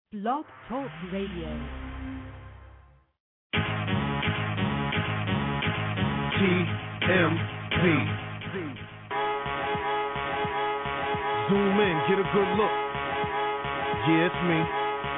Blog Talk Radio. TMV. Zoom in, get a good look. Yeah, it's me.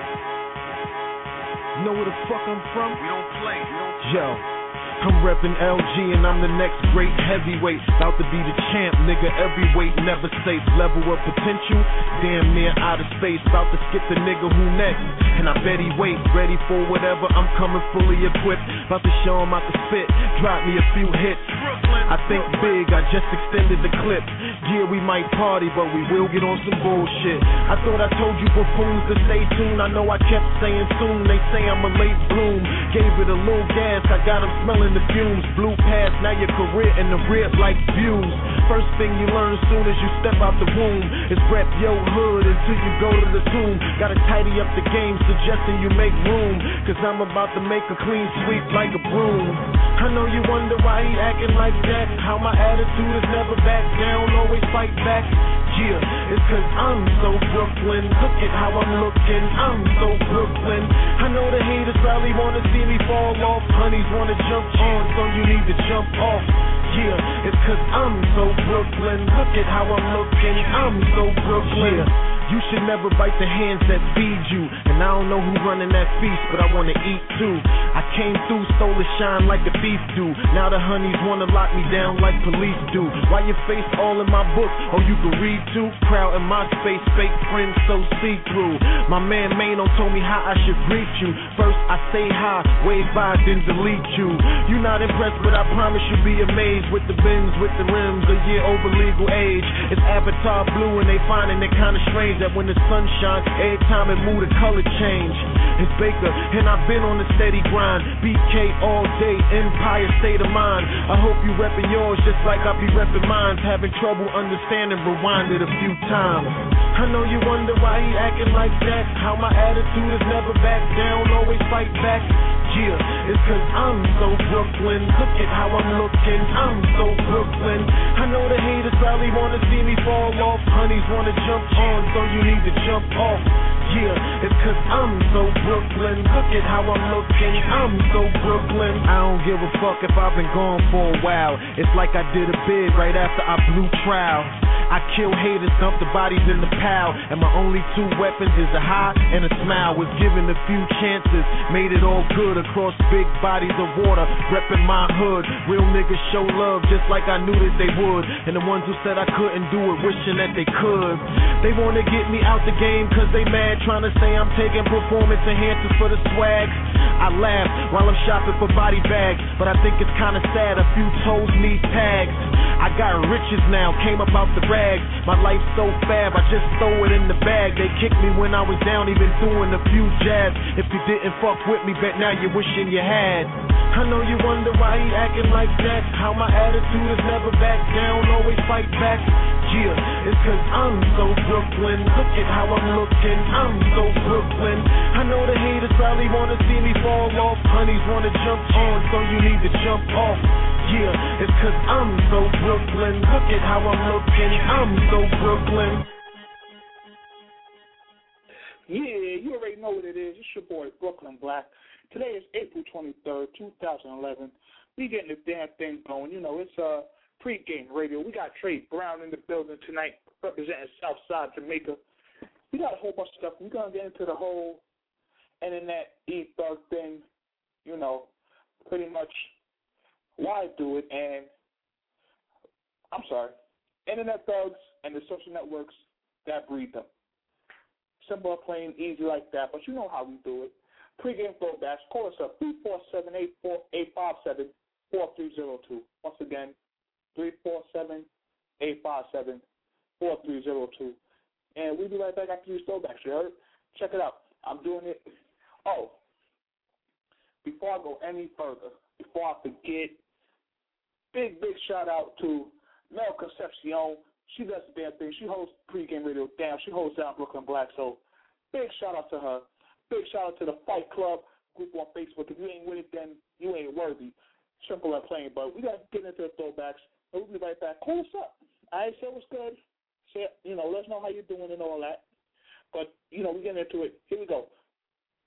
Know where the fuck I'm from? We don't play. Yo. I'm reppin' LG and I'm the next great heavyweight. About to be the champ, nigga, every weight never safe. Level of potential, damn near out of space. About to skip the nigga who next, and I bet he wait. Ready for whatever, I'm coming fully equipped. About to show him I can spit, drop me a few hits. I think big, I just extended the clip. Yeah, we might party, but we will get on some bullshit. I thought I told you buffoons to stay tuned. I know I kept saying soon, they say I'm a late bloom. Gave it a little gas, I got him smelling the fumes. Blew past, now your career in the rear like views. First thing you learn soon as you step out the womb is rep your hood until you go to the tomb. Gotta tidy up the game, suggesting you make room, cause I'm about to make a clean sweep like a broom. I know you wonder why he acting like that, how my attitude is never back down, always fight back. Yeah, it's cause I'm so Brooklyn, look at how I'm looking, I'm so Brooklyn. I know the haters probably wanna see me fall off, honeys wanna jump on, so you need to jump off. Yeah, it's cause I'm so Brooklyn, look at how I'm looking, I'm so Brooklyn. Yeah. You should never bite the hands that feed you. And I don't know who running that feast, but I wanna eat too. I came through, stole the shine like a thief do. Now the honeys wanna lock me down like police do. Why your face all in my book? Oh, you can read too? Crowd in my space, fake friends so see-through. My man Mano told me how I should greet you. First I say hi, wave by, then delete you. You not impressed, but I promise you'll be amazed. With the bins, with the rims, a year over legal age. It's Avatar blue and they finding it kinda strange that when the sun shines, every time it move the color change. It's Baker, and I've been on the steady grind. BK all day, Empire state of mind. I hope you reppin' yours just like I be reppin' mine. Having trouble understanding, rewind it a few times. I know you wonder why he acting like that, how my attitude is never back down, always fight back. Yeah, it's cause I'm so Brooklyn, look at how I'm looking, I'm so Brooklyn. I know the haters probably wanna see me fall off, honeys wanna jump on, so you need to jump off. Yeah, it's cause I'm so Brooklyn, look at how I'm looking, I'm so Brooklyn. I don't give a fuck if I've been gone for a while, it's like I did a bid right after I blew trial. I kill haters, dump the bodies in the pile, and my only two weapons is a high and a smile. Was given a few chances, made it all good across big bodies of water, reppin' my hood. Real niggas show love just like I knew that they would, and the ones who said I couldn't do it, wishing that they could. They wanna get me out the game cause they mad, trying to say I'm taking performance enhancers for the swag. I laugh while I'm shopping for body bags, but I think it's kinda sad a few toes need tags. I got riches now, came up out the rags. My life's so fab, I just throw it in the bag. They kicked me when I was down, even doing a few jabs. If you didn't fuck with me, bet now you're wishing you had. I know you wonder why he acting like that, how my attitude is never back down, always fight back. Yeah, it's cause I'm so Brooklyn, look at how I'm looking, I'm so Brooklyn. I know the haters probably wanna see me fall off, honeys wanna jump on, so you need to jump off. Yeah, it's cause I'm so Brooklyn, look at how I'm looking, I'm so Brooklyn. Yeah, you already know what it is. It's your boy, Brooklyn Black. Today is April 23rd, 2011. We getting the damn thing going. You know, it's pregame radio. We got Trey Brown in the building tonight, representing Southside Jamaica. We got a whole bunch of stuff. We're going to get into the whole internet e-thug thing, you know, pretty much why do it, and I'm sorry, internet thugs and the social networks that breed them. Simple, plain, easy like that, but you know how we do it. Pre-game throwbacks, call us up, 347-857-4302. Once again, 347-857-4302. And we'll be right back after these throwbacks, you heard? Check it out. I'm doing it. Oh, before I go any further, before I forget, big shout out to Mel Concepcion. She does the damn thing. She hosts pregame radio. Damn, she hosts down Brooklyn Black. So big shout out to her. Big shout out to the Fight Club group on Facebook. If you ain't with it, then you ain't worthy. Simple and plain. But we got to get into the throwbacks. And we'll be right back. Call us up. I say what's good. Say, you know, let us know how you're doing and all that. But, you know, we get into it. Here we go.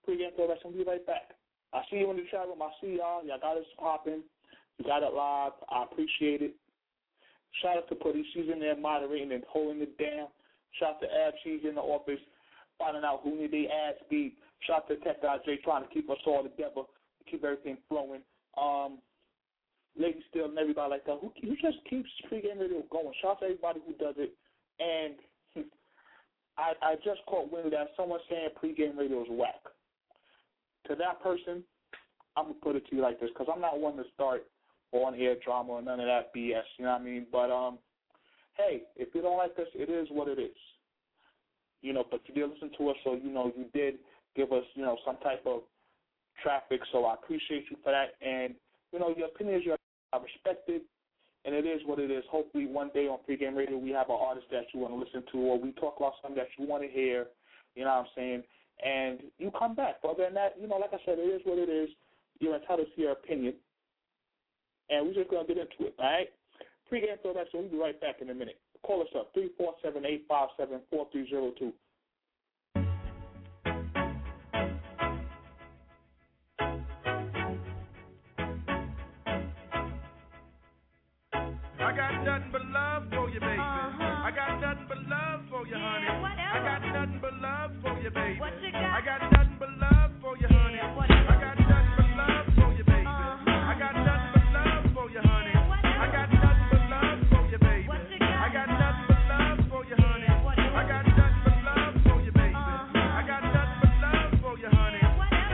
Pre-game throwbacks, and we'll be right back. I see you in the chat room. I see y'all. Y'all got us popping. You got it live. I appreciate it. Shout out to Putty. She's in there moderating and holding it down. Shout out to Ab. She's in the office finding out who need their ass beat. Shout out to Tech Guy J trying to keep us all together, keep everything flowing. Lady Still and everybody like that. Who just keeps pre-game radio going. Shout out to everybody who does it. And I just caught wind of that. Someone saying pre-game radio is whack. To that person, I'm going to put it to you like this, because I'm not one to start on-air drama or none of that BS, you know what I mean? But, hey, if you don't like us, it is what it is. You know, but you did listen to us, so, you know, you did give us, you know, some type of traffic, so I appreciate you for that. And, you know, your opinions are respected, and it is what it is. Hopefully one day on Pre-Game Radio we have an artist that you want to listen to, or we talk about something that you want to hear, you know what I'm saying, and you come back. But other than that, you know, like I said, it is what it is. You're entitled to your opinion, and we're just going to get into it, all right? Pre-Game Throwback, so we'll be right back in a minute. Call us up, 347-857-4302. I got nothing but love for you, baby. I got nothing but love for you, honey. I got nothing but love for you, baby. I got nothing but love for you, honey. I got nothing but love for you, baby. I got nothing but love for you, honey. I got nothing but love for you, baby. I got nothing but love for you, honey. I got nothing but love for you, baby. I got nothing but love for you, honey.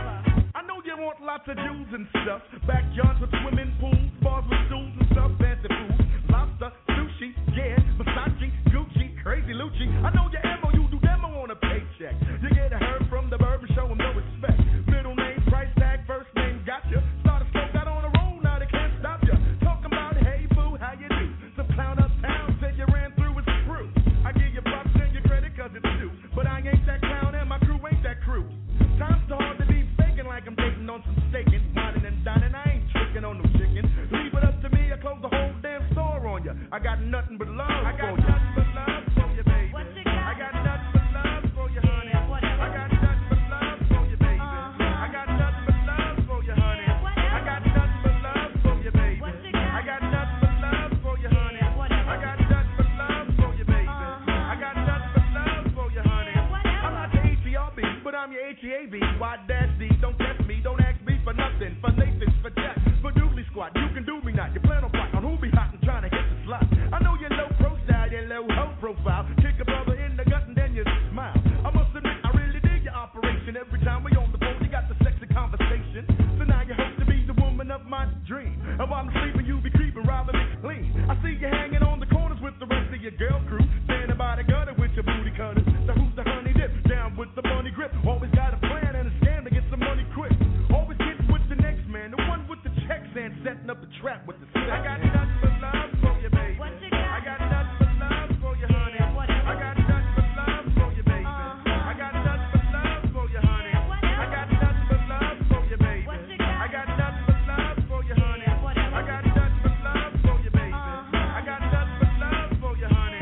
I know you want lots of Jews and stuff. Backyards with swimming pools, bars with stools and stuff, fancy food. Lobster, sushi, yeah, Versace, Gucci, Crazy Lucci. I know your ammo, you do demo on a paycheck. You get a herb from the bird and show him no respect. Middle name, price tag, first name, gotcha. Start a smoke out on the road, now they can't stop ya. Talking about, hey, boo, how you do? Some clown uptown said you ran through his crew. I give you props and your credit cause it's due. But I ain't that clown and my crew ain't that crew. Time's too hard to be faking like I'm dating on some staking. Whining and dining, I ain't tricking on no chicken. Leave it up to me, I close the whole damn store on you. I got nothing but love for you. I got nothing but love for you, baby. I got nothing but love for you, honey. I got nothing but love for you, baby. I got nothing but love for you, honey. I got nothing but love for you, baby. I got nothing but love for you, honey. I got nothing but love for you, baby. I got nothing but love for you, honey. I'm not the HERB, but I'm your HEAB. Y-D. Don't test me, don't ask me for nothing. For Nathan's, for Jack, for Doobly Squad. You can do me not. You plan on fight on who be hot and trying to hit the slot. I know you're low pro style, you're low hoe profile. Kick a brother in the gut and then you smile. I must admit, I really dig your operation. Every time we on the phone, you got the sexy conversation. So now you hope to be the woman of my dream. And while I'm sleeping, you be creeping, robbing me clean. I see you hanging on the corners with the rest of your girl crew. Standing by the gutter with your booty cutters. So who's the honey dip? Down with the money grip. Always got a plan and a scam to get some money quick. Always getting with the next man, the one with the checks and setting up the trap with the sex. I got nothing but love for you, baby. I got nothing but love for you, honey. I got nothing but love for you, baby. I got nothing but love for you, honey. I got nothing but love for you, baby. I got nothing but love for you, honey. I got nothing but love for you, baby. I got nothing but love for you, honey.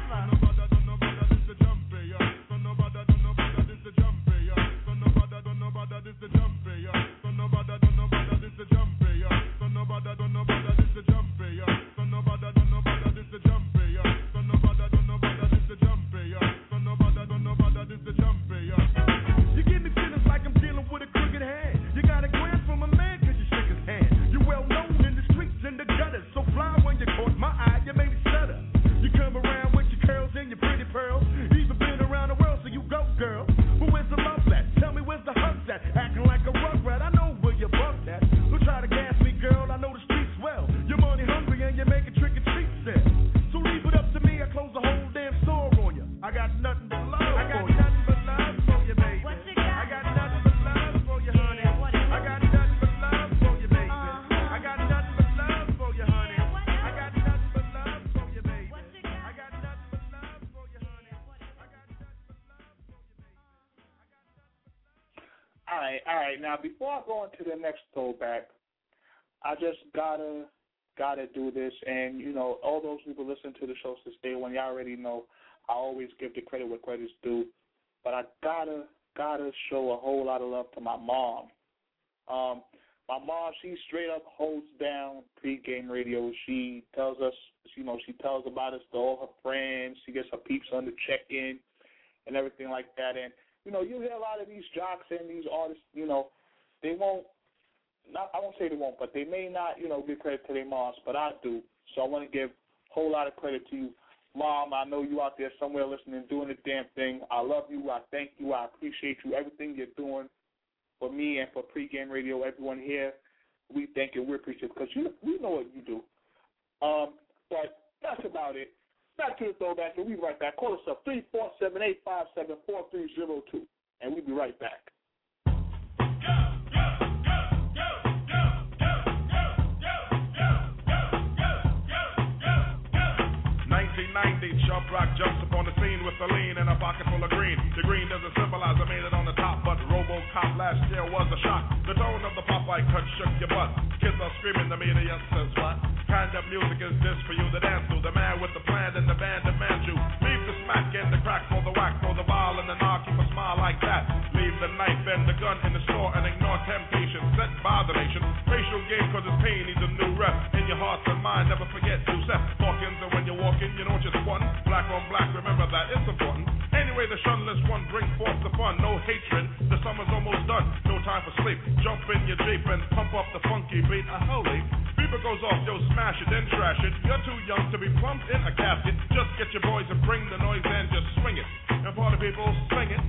Don't nobody this the jumpy, yeah. Don't nobody this the jumpy, yeah. Don't nobody this the jumpy, yeah. Don't nobody this the jumpy, yeah. Don't nobody this the jumpy, yeah. Don't nobody this the jumpy, yeah. Don't nobody this the jumpy, yeah. Don't nobody this the jumpy, yeah. You give me feelings like I'm dealing with a crooked hand. You got a glance from a man 'cause you shook his hand. You well known in the streets and the gutters, so fly when you caught my eye, you made me stutter. You come around with your curls and your pretty pearls. Even been around the world, so you go, girl. But where's the love at? Tell me where's the hugs at? Acting like a rugrat, I know where you're bugged at. Don't try to gas me, girl, I know the streets well. You're money hungry and you make a trick or treat sell. So leave it up to me, I close the whole damn store on you. I got nothing but love for you. I got nothing but love for you, baby. I got nothing but love for you, honey. I got nothing but love for you, baby. I got nothing but love for you, honey. I got nothing but love for you, baby. I got nothing but love for you, honey. I got nothing but love for you, baby. All right. Now, before I go into the next throwback, I just gotta do this. And, you know, all those people listen to the show since day one, y'all already know I always give the credit where credit's due. But I gotta gotta show a whole lot of love to my mom. My mom, she straight up holds down pregame radio. She tells us, she tells about us to all her friends. She gets her peeps on the check-in and everything like that. And, you hear a lot of these jocks and these artists, they won't, I won't say they won't, but they may not, give credit to their moms, but I do. So I want to give a whole lot of credit to you. Mom, I know you out there somewhere listening, doing the damn thing. I love you. I thank you. I appreciate you, everything you're doing for me and for pregame radio, everyone here. We thank you. We appreciate it because we know what you do. But that's about it. Back to the throwback, and we'll be right back. Call us up, 347-857-4302, and we'll be right back. 1990, Chubb Rock jumps upon the scene with a lean and a pocket full of green. The green doesn't symbolize I made it on the top, but RoboCop last year was a shock. The tone of the Popeye cut shook your butt. Kids are screaming, the media says what? Kind of music is this for you to dance to? The man with the plan and the band demands you. Leave the smack and the crack for the whack, for the ball and the knock, keep a smile like that. Leave the knife and the gun in the store and ignore temptation set by the nation. Racial game cause it's pain needs a new rep. In your hearts and mind, never forget to set Hawkins, and when you're walking, you know just one. Black on black, remember that, it's important. Anyway, the shunless one brings forth the fun. No hatred, the summer's almost done. No time for sleep. Jump in your Jeep and pump up the funky beat. Holy, beeper goes off, yo, smash it, then trash it. You're too young to be plumped in a casket. Just get your boys and bring the noise and just swing it. And party people, sing it.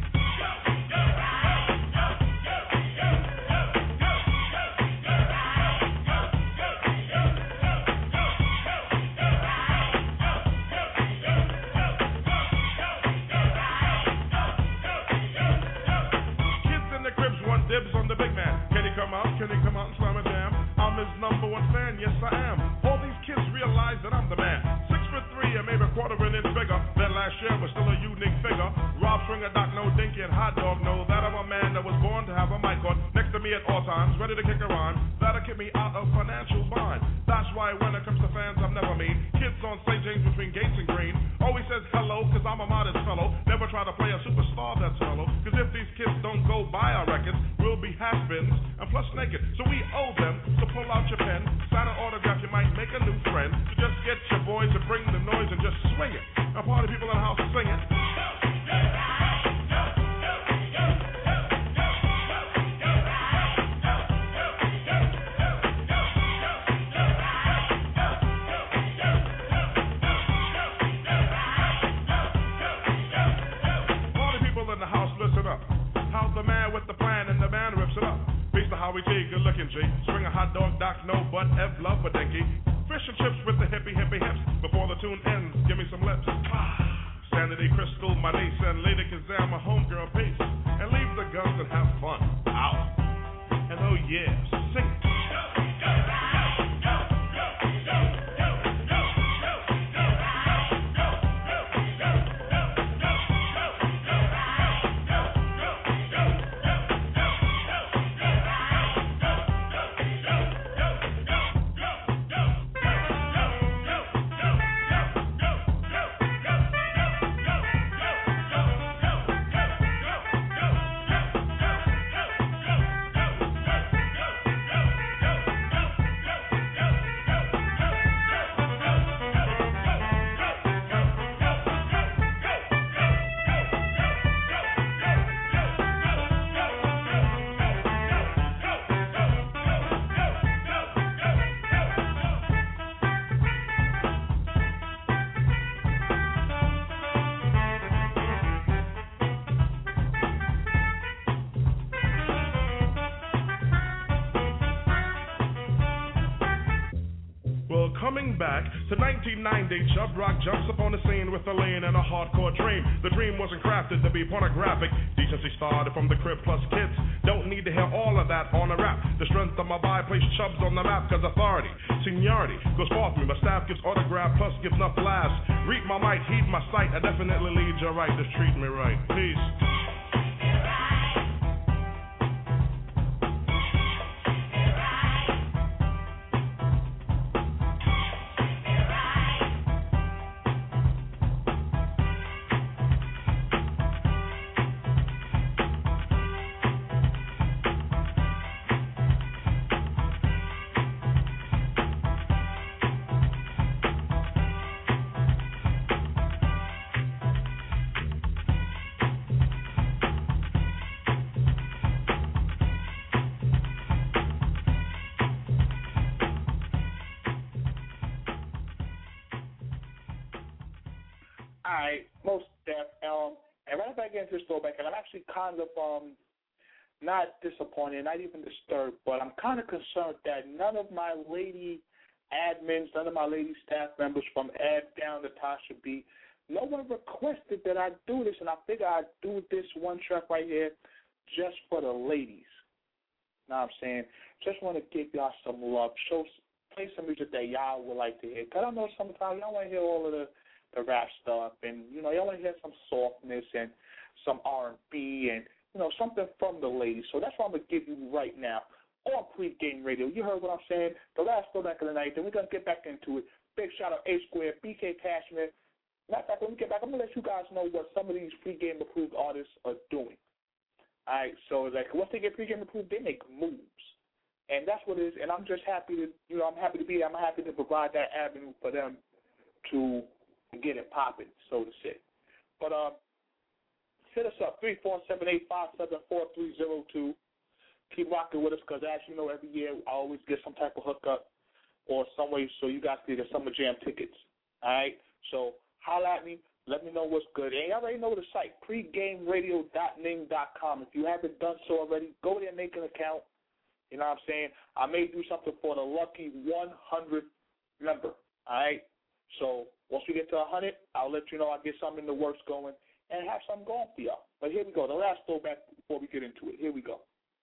Dibs on the big man. Can he come out? Can he come out and slam a jam? I'm his number one fan, yes I am. All these kids realize that I'm the man. 6'3" and maybe a quarter an inch bigger than last year, but still a unique figure. Rob Stringer, Doc No, Dinky, and Hot Dog know that I'm a man that was born to have a mic on next to me at all times, ready to kick a rhyme. That'll keep me out of financial bind. That's why when it comes to fans, I'm never mean. Kids on St. James between Gates and Green always says hello, cause I'm a modest fellow. Never try to play a superstar that's mellow, cause if these kids don't go buy our records, we'll be has-beens and plus naked. So we owe them to pull out your pen, sign an autograph, you might make a new friend. So just get your boys to bring the noise and just swing it. Now party people in the house sing it. Party people in the house, listen up. How's the man with the plan and the man rips it up? Beast of Howie G, good looking G. Swing a hot dog, Doc No, but F love for Dinky. Fish and chips with the hippie hips. Before the tune ends, give me some lips. Sanity Crystal, my niece, and Lady Kazam, my homegirl, peace. And leave the guns and have fun. Out. And oh yeah, sing it. Coming back to 1990, Chubb Rock jumps upon the scene with a lean and a hardcore dream. The dream wasn't crafted to be pornographic. Decency started from the crib plus kids. Don't need to hear all of that on a rap. The strength of my vibe placed Chubbs on the map, cause authority, seniority goes forth me. My staff gives autograph plus gives enough laughs. Read my mic, heed my sight. I definitely lead you right. Just treat me right. Peace. get into this throwback, and I'm actually kind of not disappointed, not even disturbed, but I'm kind of concerned that none of my lady admins, none of my lady staff members from Ed down to Tasha B, no one requested that I do this, and I figure I'd do this one track right here just for the ladies. Know what I'm saying? Just want to give y'all some love. Play some music that y'all would like to hear. Because I know sometimes y'all want to hear all of the rap stuff, and, you know, y'all want to hear some softness and some R&B and, you know, something from the ladies. So that's what I'm going to give you right now on Pre-Game Radio. You heard what I'm saying? The last throwback of the night. Then we're going to get back into it. Big shout out A-Square, BK Cashmere. Matter of fact, when we get back, I'm going to let you guys know what some of these pre-game approved artists are doing. All right, so like once they get pre-game approved, they make moves. And that's what it is. And I'm just happy to, you know, I'm happy to be there. I'm happy to provide that avenue for them to get it popping, so to say. But hit us up, 347-857-4302. Keep rocking with us because, as you know, every year I always get some type of hookup or some way so you guys can get Summer Jam tickets. All right? So holla at me. Let me know what's good. And you already know the site, pregameradio.ning.com. If you haven't done so already, go there and make an account. You know what I'm saying? I may do something for the lucky 100 member. All right? So once we get to 100, I'll let you know. I'll get something in the works going and have something going for y'all. But here we go. The last throwback before we get into it. Here we go.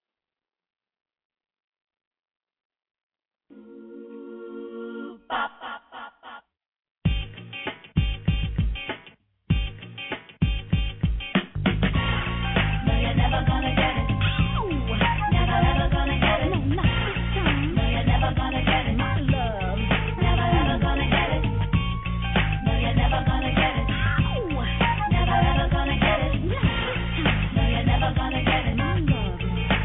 Never gonna get it. Never ever gonna get it. No, not this time. No, you're never gonna get it. My love. Never ever gonna get it. No, you're never gonna get it. Never ever gonna get it. Not this time. No, you're never gonna get it. My love.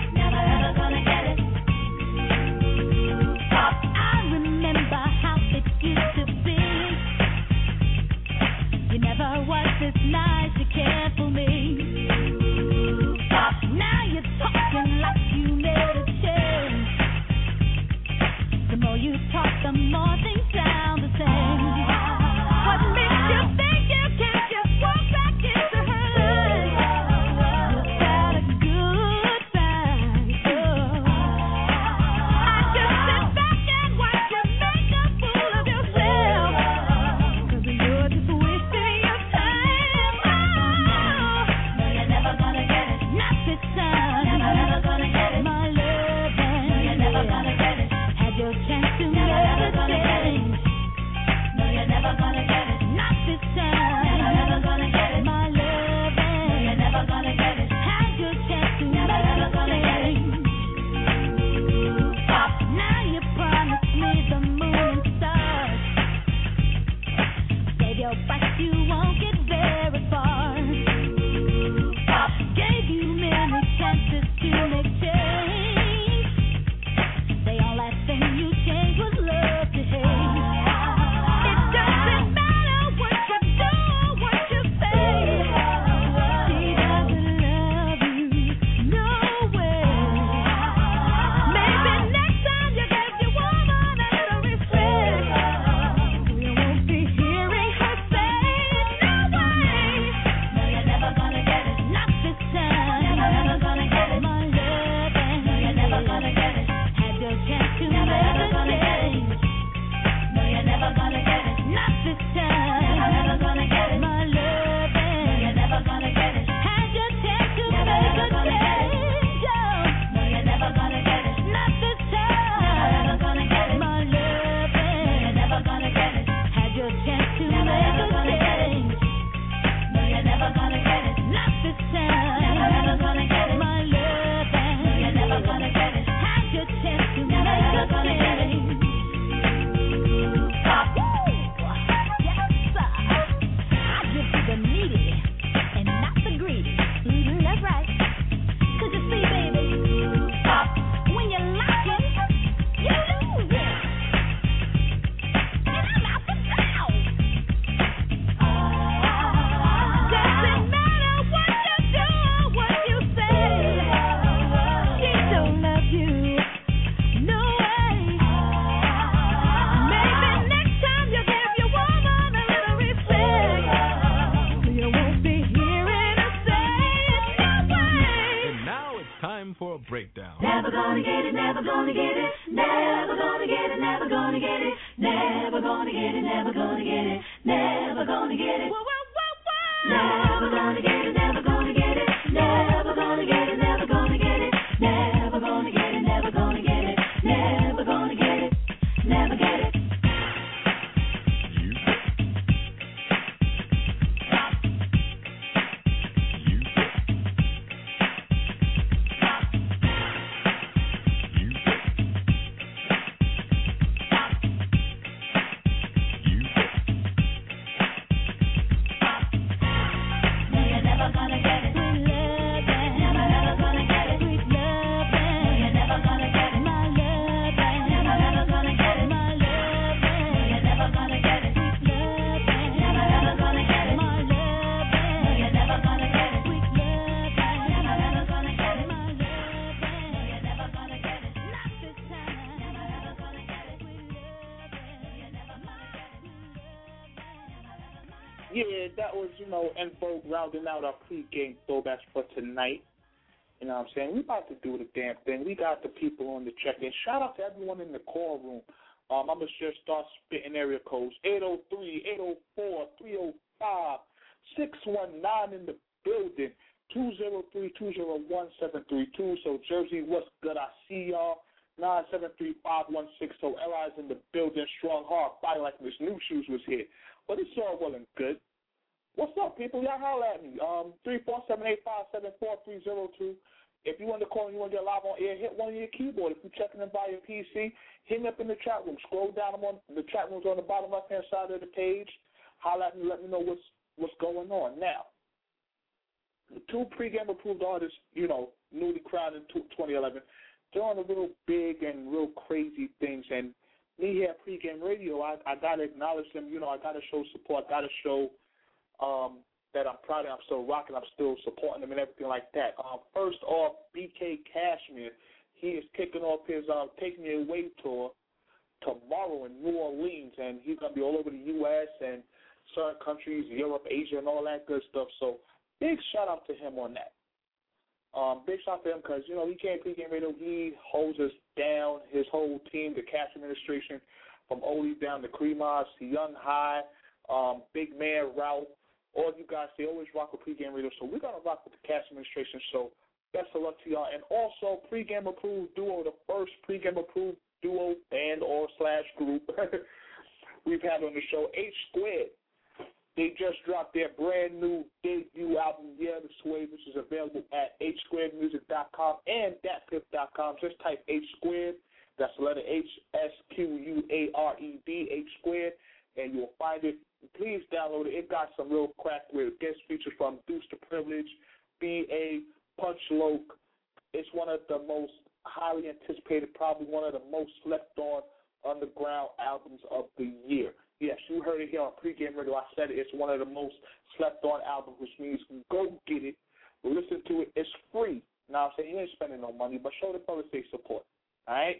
time for a breakdown. Never gonna get it, never gonna get it, never gonna get it, never gonna get it, never gonna get it, never gonna get it, never gonna get it, never gonna get it, never gonna get it, never gonna get it, never gonna get it, never gonna get it, never gonna get it, never gonna get it, never get it. Yeah, that was, En Vogue rounding out our pregame throwbacks for tonight. You know what I'm saying? We about to do the damn thing. We got the people on the check-in. Shout out to everyone in the call room. I'm going to just start spitting area codes. 803, 804, 305, 619 in the building. 203-201-732. So, Jersey, what's good? I see y'all. 973-516. So, LI's in the building. Strong hard fighting like Miss New Shoes was here. But it's all well and good. What's up, people? Y'all holler at me. 347-857-4302. If you want to call and you want to get live on air, hit one of your keyboard. If you're checking in by your PC, hit me up in the chat room. Scroll down. The chat room's on the bottom left-hand side of the page. Holler at me. Let me know what's going on. Now, the two pregame approved artists, newly crowned in 2011, doing the real big and real crazy things. And me here at Pregame Radio, I got to acknowledge them. I got to show support. I got to show that I'm proud of them. I'm still rocking. I'm still supporting them and everything like that. First off, BK Cashmere. He is kicking off his Take Me Away tour tomorrow in New Orleans, and he's going to be all over the U.S. and certain countries, Europe, Asia, and all that good stuff. So big shout-out to him on that. Big shout out to him because, he came Pregame Radio. He holds us down, his whole team, the Cash administration, from Oli down to Cremas to Young High, Big Man, Ralph. All you guys, they always rock with Pregame Radio. So we're going to rock with the Cash administration. So best of luck to y'all. And also, Pregame Approved Duo, the first Pregame Approved Duo band or / group we've had on the show, H Squared. They just dropped their brand new debut album, Yeah the Sway, which is available at hsquaredmusic.com and datpiff.com. Just type H Squared. That's the letter H, SQUARED, H Squared, and you'll find it. Please download it. It got some real crack with guest features from Deuce the Privilege, B.A., Punch Loke. It's one of the most highly anticipated, probably one of the most slept on underground albums of the year. Yes, you heard it here on Pregame Radio. I said it. It's one of the most slept-on albums, which means go get it, listen to it. It's free. Now, I'm saying you ain't spending no money, but show the fellas they support. All right?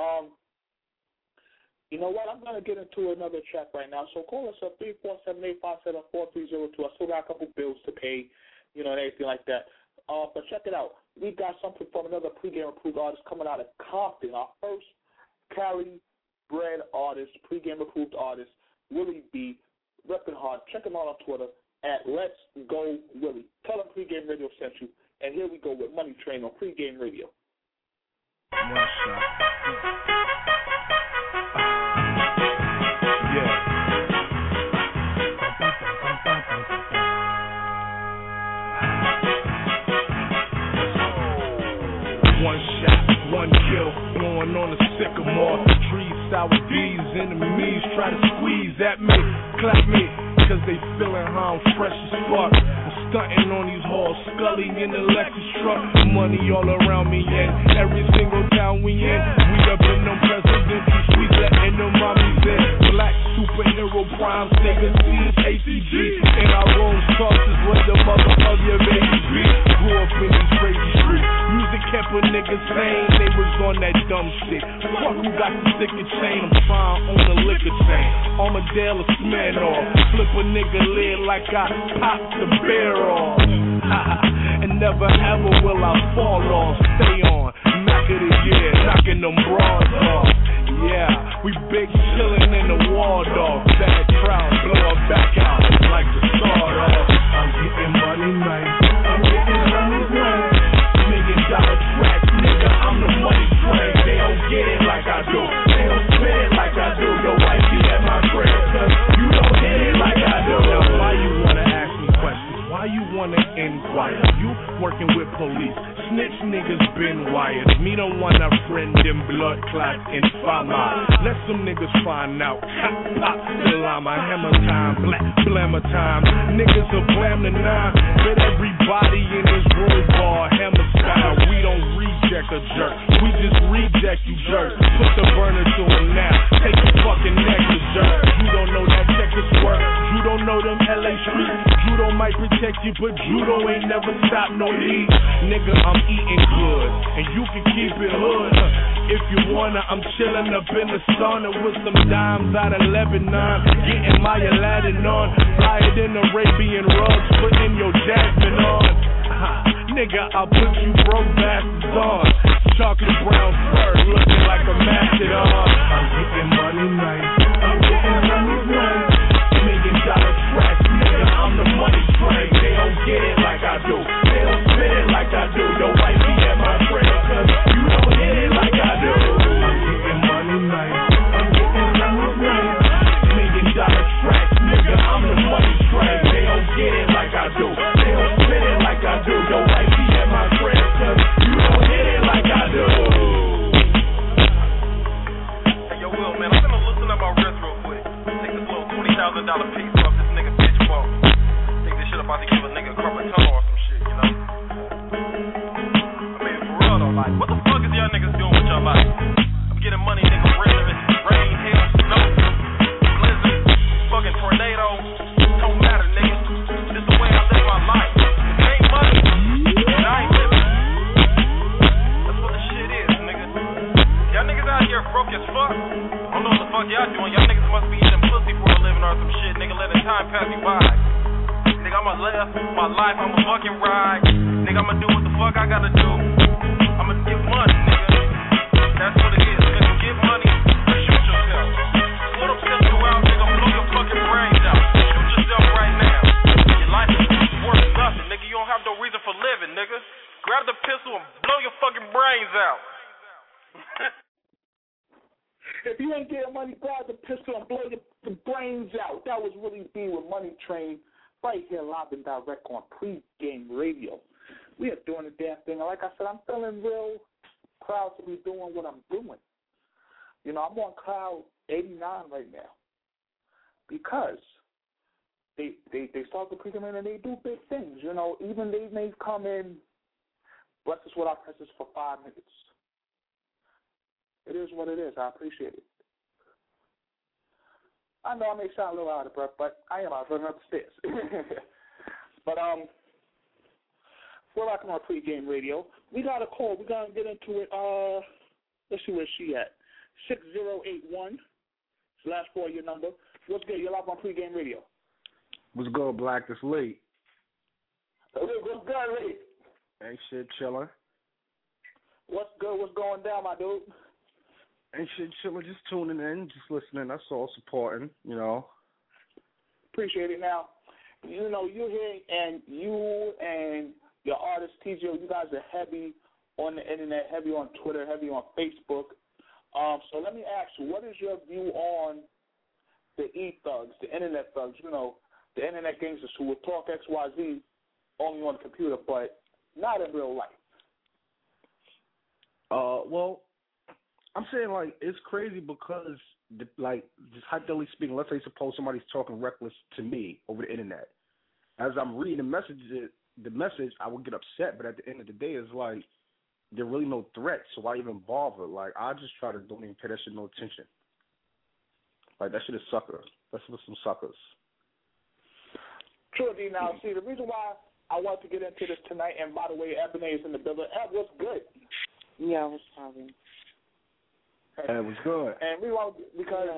You know what? I'm going to get into another track right now. So call us up, 347-857-4302. I still got a couple bills to pay, and everything like that. But check it out. We got something from another Pregame Approved artist coming out of Compton. Our first Cali-bred artist, Pregame Approved artist, Willie B, repping hard. Check him out on Twitter at Let's Go Willie. Tell him Pregame Radio sent you. And here we go with Money Train on Pregame Radio. One shot. Yeah. One shot, one kill, going on the sycamore. Trees, sour D's, enemies try to squeeze at me, clap me, cause they feeling how I'm fresh as fuck. I'm stunting on these halls, Scully in the Lexus truck. Money all around me, and every single town we in. We up in them presidential suites, letting them mommies in. Black superhero prime, niggas see ACG. And our Rose Talks is where the mother of your baby be. Grew up in these crazy streets. Music kept a nigga sane, they was on that dumb shit. Fuck who got the sticker chain, I'm trying on the liquor chain. Armadale or Smirnoff, flip a nigga lid like I popped the bear off. And never ever will I fall off. Stay on, knock of the year, knocking them broads off. Yeah, we big chillin' in the Waldorf. Bad crowd, blow her back out like the start off. I'm getting money nice, I'm getting money nice. $1 million tracks, nigga, I'm the money train. They don't get it like I do, they don't spit it like I do. Your wife be at my crib, cause you don't hit it like I do. Now why you wanna ask me questions? Why you wanna inquire? You working with police, snitch niggas been wired. Me don't want a friend in blood clot in Fama. Let some niggas find out. Pop, llama, hammer time, black blammer time. Niggas will blam the nine, but everybody in this room bar hammer style. We don't reject a jerk, we just reject you jerks. Put the burner to him now, take your fucking neck to jerk. You don't know that Texas work, you don't know them LA streets. Judo might protect you, but judo ain't never stop no need. Nigga, I'm eating good, and you can keep it hood. If you wanna, I'm chillin' up in the sauna with some dimes out of Lebanon. Getting my Aladdin on, fly it in Arabian rugs, putting your jasmine on. Nigga, I'll put you broke bastards on. Chocolate brown fur, looking like a mastodon. I'm getting money nice, I'm getting money nice. $1 million tracks, nigga, I'm the money train. They don't get it like I do, they don't spit it like I do. Your wife be at my crib, cause you don't hit it like I do. I'm getting money nice, I'm getting money nice. $1 million tracks, nigga, I'm the money train. They don't get it like I do, they don't spit it like I do. Your wife be at my crib, cause you don't hit it like I do. Hey, yo, Will, man, I'm gonna loosen up my wrist real quick. Take this little $20,000 piece off this nigga bitch ball. Think this shit about to give a nigga carpal tunnel or some shit, you know? I mean, for real though, like, what the fuck is y'all niggas doing with your life? I'm getting money, nigga, whether it's rain, hail, snow, blizzard, fucking tornado, don't matter, nigga. This the way I live my life. It ain't money, and I ain't living. That's what the shit is, nigga. Y'all niggas out here broke as fuck. I don't know what the fuck y'all doing. Y'all niggas must be eating pussy for a living or some shit, nigga, letting time pass you by. Nigga, I'ma live my life, I'ma fucking ride. Nigga, I'ma do what the fuck I gotta do. I'ma get money, nigga. That's what it is, nigga. Get money or shoot yourself. Put a pistol out, nigga, blow your fucking brains out. Shoot yourself right now. Your life is worth nothing, nigga. You don't have no reason for living, nigga. Grab the pistol and blow your fucking brains out. If you ain't getting money, grab the pistol and blow your brains out. That was Willie B with Money Train, right here live and direct on Pre-Game Radio. We are doing the damn thing. Like I said, I'm feeling real proud to be doing what I'm doing. You know, I'm on cloud 89 right now because they start the Pre-Game and they do big things. You know, even they may come in, bless us with our presence for 5 minutes. It is what it is. I appreciate it. I know I may sound a little out of breath, but I am. I was running up the stairs. But we're rocking on Pre-Game Radio. We got a call. We're gonna get into it. Let's see where she at. 6081. It's the last 4 of your number. What's good? You're live on Pre-Game Radio. What's good, Black? It's Lee. What's good, Lee? Ain't shit chillin'. What's good? What's going down, my dude? Ain't shit chillin', just tuning in, just listening. That's all, supporting, you know. Appreciate it. Now, you know, you're here, and you and your artist, TJ, you guys are heavy on the internet, heavy on Twitter, heavy on Facebook. So let me ask you, what is your view on the e-thugs, the internet thugs, you know, the internet gangsters who will talk XYZ only on the computer, but not in real life? Well, I'm saying, like, it's crazy because, like, just hypothetically speaking, let's say suppose somebody's talking reckless to me over the internet. As I'm reading the message, I would get upset, but at the end of the day, it's like, there really no threat, so why even bother? Like, I just try to don't even pay that shit no attention. Like, that shit is sucker. That's for some suckers. True, D. Now, see, the reason why I want to get into this tonight, and by the way, Ebony is in the building. Eb, what's good? Yeah, what's poppin'? It was good. And we want, because,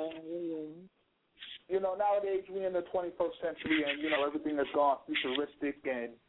you know, nowadays we're in the 21st century and, you know, everything has gone futuristic and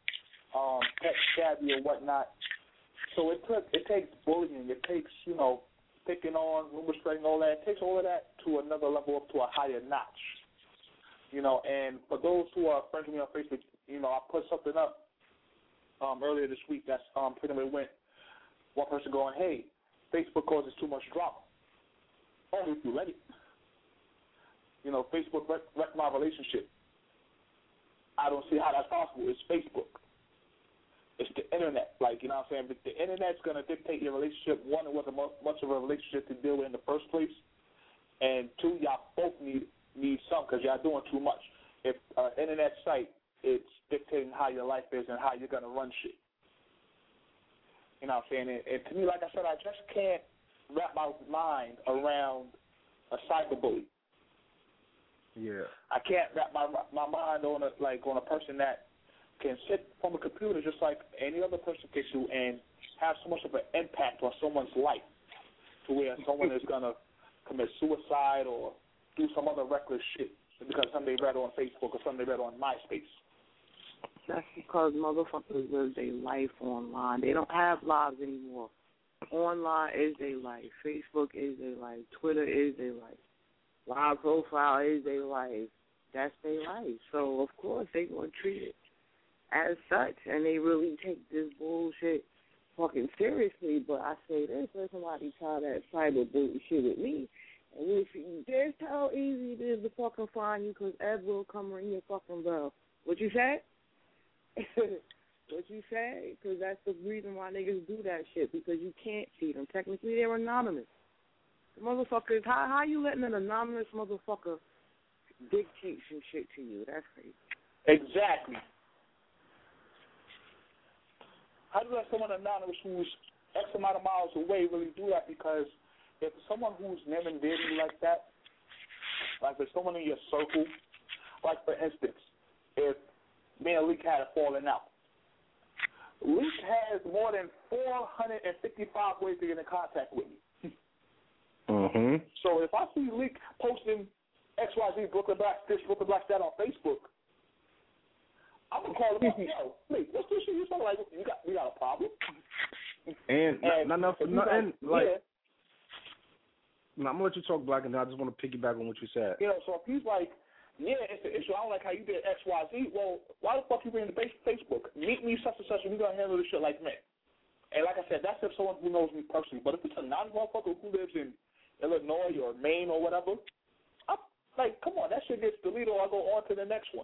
tech savvy or whatnot. So it takes bullying, it takes, picking on, rumor spreading, all that. It takes all of that to another level, up to a higher notch. And for those who are friends with me on Facebook, I put something up earlier this week that's pretty much went one person going, hey, Facebook causes too much drama. Only if you let it. Facebook wrecked my relationship. I don't see how that's possible. It's Facebook. It's the internet. Like, you know what I'm saying? But the internet's going to dictate your relationship. One, it wasn't much of a relationship to deal with in the first place. And two, y'all both need some because y'all doing too much. If internet site, it's dictating how your life is and how you're going to run shit. You know what I'm saying? And to me, like I said, I just can't wrap my mind around a cyberbully. Yeah. I can't wrap my mind on a person that can sit from a computer just like any other person can do and have so much of an impact on someone's life to where someone is going to commit suicide or do some other reckless shit because something they read on Facebook or something they read on MySpace. That's because motherfuckers live their life online. They don't have lives anymore. Online is their life. Facebook is their life. Twitter is their life. Live profile is their life. That's their life. So, of course, they're going to treat it as such, and they really take this bullshit fucking seriously. But I say this, let somebody try that cyberbully shit with me, and if you just how easy it is to fucking find you, because Ed will come ring your fucking bell. What you said? What you say? Because that's the reason why niggas do that shit, because you can't see them. Technically, they're anonymous. The motherfuckers, how you letting an anonymous motherfucker dictate some shit to you? That's crazy. Exactly. How do you let someone anonymous who's X amount of miles away really do that? Because if someone who's never did you like that, like if someone in your circle, like for instance, if me and Leak had a falling out, Leak has more than 455 ways to get in contact with me. Mm-hmm. So if I see Leak posting XYZ Brooklyn Black this, Brooklyn Black that on Facebook, I'm gonna call him up. Yo, Leak, what's this shit you talking like? We got a problem. And not enough for nothing. Like, yeah. I'm gonna let you talk, Black, and I just want to piggyback on what you said. So if he's like, yeah, it's an issue. I don't like how you did XYZ. Well, why the fuck you bring the Facebook? Meet me such and such, and we gonna handle this shit like men. And like I said, that's if someone who knows me personally. But if it's a non-motherfucker who lives in Illinois or Maine or whatever, I'm like, come on, that shit gets deleted or I go on to the next one.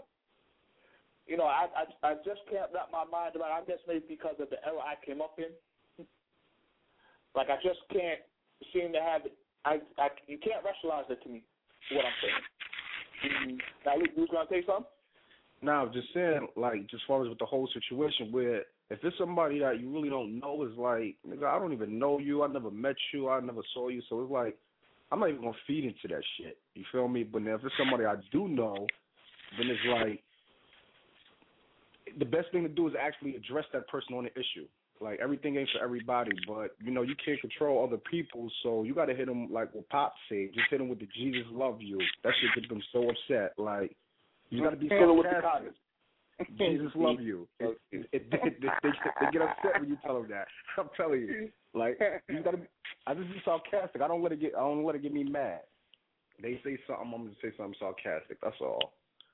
I just can't wrap my mind around it. I guess maybe because of the era I came up in. Like, I just can't seem to have it. You can't rationalize it to me, what I'm saying. Now, Luke, you was going to say something? No, I'm just saying, like, just as far as with the whole situation where if it's somebody that you really don't know, it's like, nigga, I don't even know you. I never met you. I never saw you. So it's like, I'm not even going to feed into that shit. You feel me? But now if it's somebody I do know, then it's like, the best thing to do is actually address that person on the issue. Like, everything ain't for everybody, but, you can't control other people, so you got to hit them, like what Pop said. Just hit them with the Jesus love you. That shit gets them so upset. Like, you got to be so sarcastic. Jesus love you. They get upset when you tell them that. I'm telling you. Like, you got to I just be sarcastic. I don't let it get me mad. They say something, I'm going to say something sarcastic. That's all.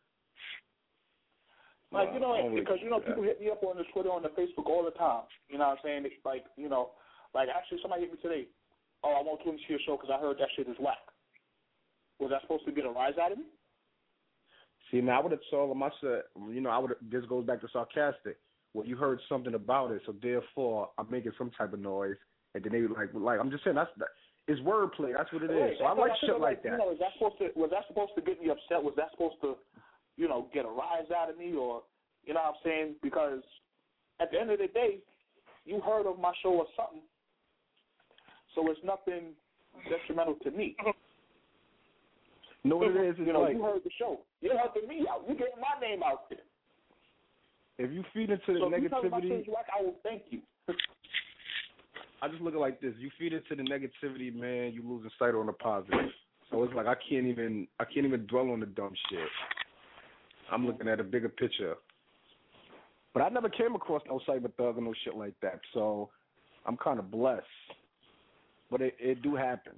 Like, because, people hit me up on the Twitter, on the Facebook all the time. You know what I'm saying? It's like, like actually somebody hit me today. Oh, I want to see your show because I heard that shit is whack. Was I supposed to get a rise out of me? See, now I would have told them, I said, this goes back to sarcastic. Well, you heard something about it, so therefore I'm making some type of noise. And then they like I'm just saying, it's wordplay. That's what it is. So I like shit like that. Was that supposed to get me upset? Was that supposed to get a rise out of me, or, you know what I'm saying? Because at the end of the day, you heard of my show or something, so it's nothing detrimental to me. You know what it is? You heard the show. You're helping me out. You're getting my name out there. If you feed into the negativity, I will thank you. I just look at it like this. You feed into the negativity, man, you losing sight on the positive. So it's like I can't even dwell on the dumb shit. I'm looking at a bigger picture. But I never came across no cyber thug or no shit like that, so I'm kind of blessed. But it do happen.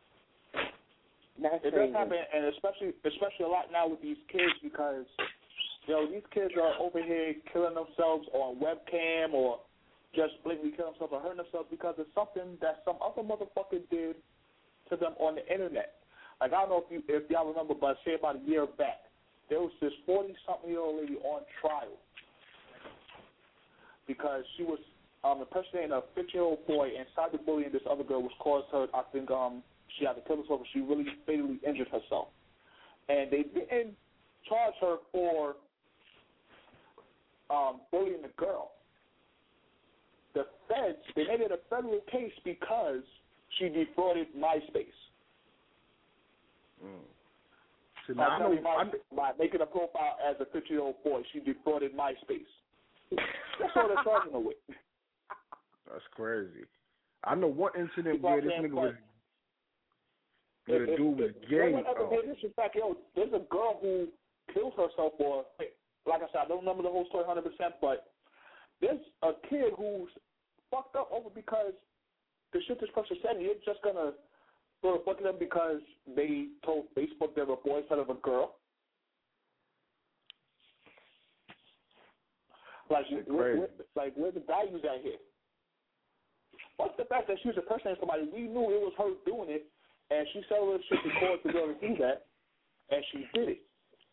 It does happen, and especially a lot now with these kids because, these kids are over here killing themselves on webcam or just blatantly killing themselves or hurting themselves because of something that some other motherfucker did to them on the internet. Like, I don't know if y'all remember, but say about a year back, there was this 40-something-year-old lady on trial because she was impersonating a 15-year-old boy and cyberbullying this other girl, which caused her, I think, she had to kill herself, but she really fatally injured herself. And they didn't charge her for bullying the girl. The feds, they made it a federal case because she defrauded MySpace. So by making a profile as a 15-year-old boy, she defrauded MySpace. That's what they're charging her with. That's crazy. I know one incident where this nigga was. The dude was gay. In fact, there's a girl who killed herself for. Like I said, I don't remember the whole story 100%, but there's a kid who's fucked up over because the shit this person said, and you're just gonna throw a book at them because they told Facebook they were a boy instead of a girl. Like, where's the values at here? What's the fact that she was impersonating somebody? We knew it was her doing it, and she said all this shit to cause to be able to do that, and she did it.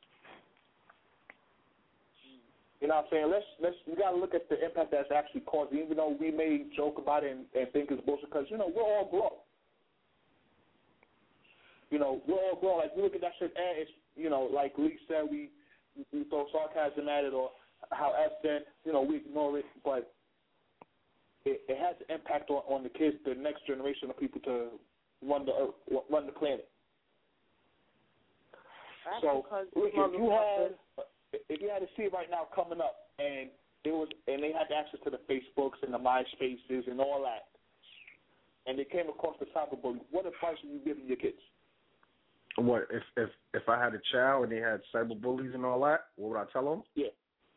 You know what I'm saying? We got to look at the impact that's actually causing, even though we may joke about it and think it's bullshit, because, we're all grown. We're all grown. Like, we look at that shit, and it's, like Lee said, we throw sarcasm at it, or how F said, we ignore it, but it has an impact on the kids, the next generation of people to run the earth, run the planet. That's so if you had to see it right now coming up, and they had access to the Facebooks and the MySpaces and all that, and they came across the cyberbullying, what advice are you giving your kids? What if I had a child and they had cyberbullies and all that? What would I tell them? Yeah.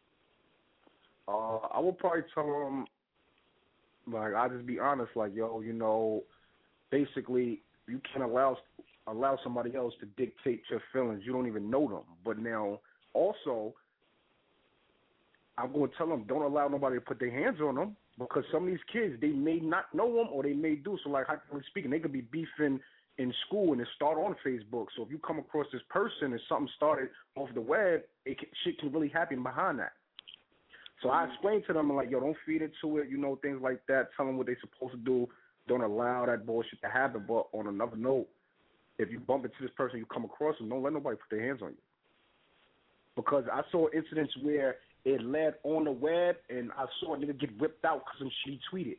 I would probably tell them, like, I'll just be honest, like, basically, you can't allow somebody else to dictate your feelings. You don't even know them. But now, also, I'm going to tell them, don't allow nobody to put their hands on them, because some of these kids, they may not know them or they may do. So, like, hypothetically speaking, they could be beefing in school and it start on Facebook. So if you come across this person and something started off the web, shit can really happen behind that. So I explained to them, like, don't feed into it, things like that. Tell them what they're supposed to do. Don't allow that bullshit to happen. But on another note, if you bump into this person, you come across them, don't let nobody put their hands on you. Because I saw incidents where it led on the web, and I saw a nigga get whipped out because some shit he tweeted.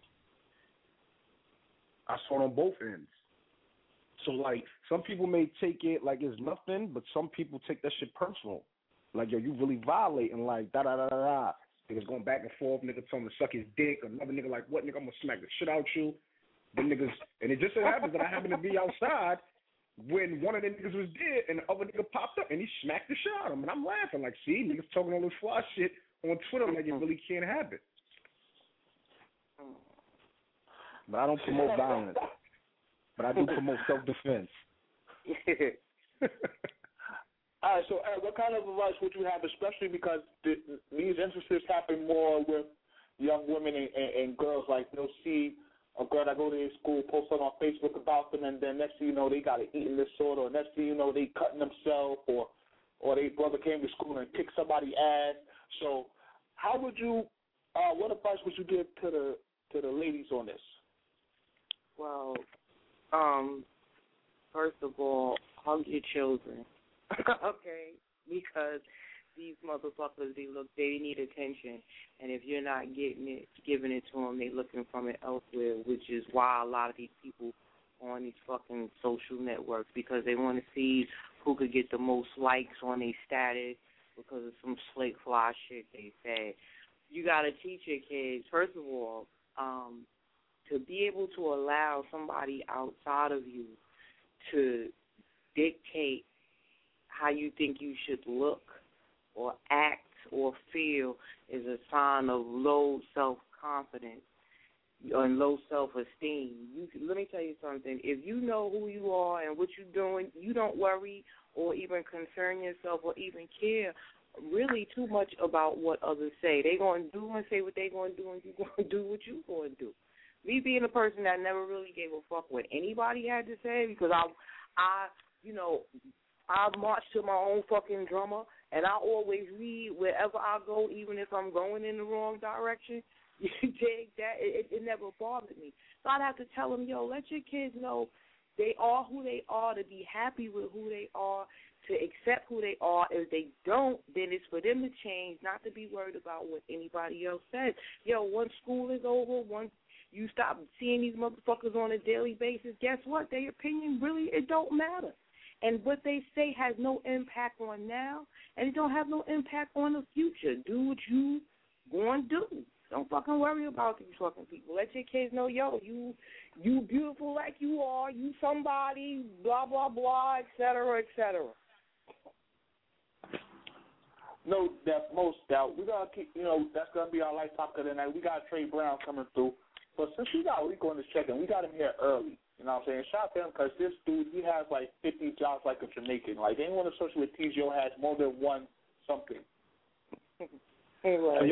I saw it on both ends. So, like, some people may take it like it's nothing, but some people take that shit personal. Like, you really violating, like, da-da-da-da-da. Niggas going back and forth, nigga telling him to suck his dick, another nigga like, what, nigga, I'm going to smack the shit out you. Them niggas, and it just so happens that I happened to be outside when one of the niggas was dead and the other nigga popped up and he smacked the shit out of him. And I'm laughing like, see, niggas talking all this fly shit on Twitter like it really can't happen. But I don't promote violence. But I do promote self-defense. All right, so Eric, what kind of advice would you have, especially because these instances happen more with young women and girls? Like, they'll see a girl that go to their school post something on Facebook about them, and then next thing you know, they got an eating disorder, or next thing you know, they cutting themselves, or their brother came to school and kicked somebody's ass. So how would you, what advice would you give to the ladies on this? Well, first of all, hug your children. Okay, because these motherfuckers, they need attention, and if you're not giving it to them, they looking from it elsewhere, which is why a lot of these people on these fucking social networks, because they want to see who could get the most likes on their status because of some slick fly shit they say. You got to teach your kids, first of all, to be able to allow somebody outside of you to dictate how you think you should look or act or feel is a sign of low self-confidence and low self-esteem. Let me tell you something. If you know who you are and what you're doing, you don't worry or even concern yourself or even care really too much about what others say. They're going to do and say what they're going to do, and you're going to do what you're going to do. Me being a person that never really gave a fuck what anybody had to say, because I march to my own fucking drummer, and I always lead wherever I go, even if I'm going in the wrong direction. You dig that? It never bothered me. So I'd have to tell them, yo, let your kids know they are who they are, to be happy with who they are, to accept who they are. If they don't, then it's for them to change, not to be worried about what anybody else says. Yo, once school is over, once you stop seeing these motherfuckers on a daily basis, guess what? Their opinion really, it don't matter. And what they say has no impact on now, and it don't have no impact on the future. Do what you going to do. Don't fucking worry about these fucking people. Let your kids know, yo, you beautiful like you are, you somebody, blah, blah, blah, et cetera, et cetera. No, most doubt. We're going to keep, that's going to be our life topic of the night. We got Trey Brown coming through. But since we got Rico on this check-in, we got him here early. You know what I'm saying? Shout out to him because this dude, he has like 50 jobs like a Jamaican. Like anyone associated with TGO has more than one something. Hey, hold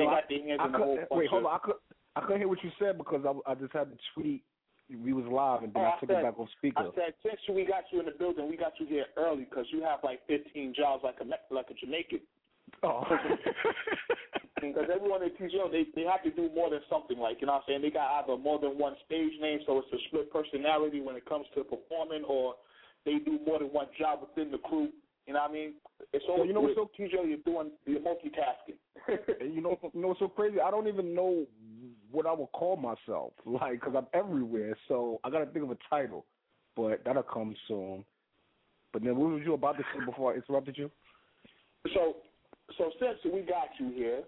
on. I couldn't hear what you said because I just had to tweet. We was live and then I took it back on speaker. I said since we got you in the building, we got you here early because you have like 15 jobs like a Jamaican. Oh. Because everyone at TGO, they have to do more than something. Like, you know what I'm saying? They got either more than one stage name, so it's a split personality when it comes to performing, or they do more than one job within the crew. You know what I mean? It's all TGO, you're multitasking. You know what's so crazy? I don't even know what I would call myself, like, because I'm everywhere. So I got to think of a title, but that'll come soon. But then what was you about to say before I interrupted you? So since we got you here,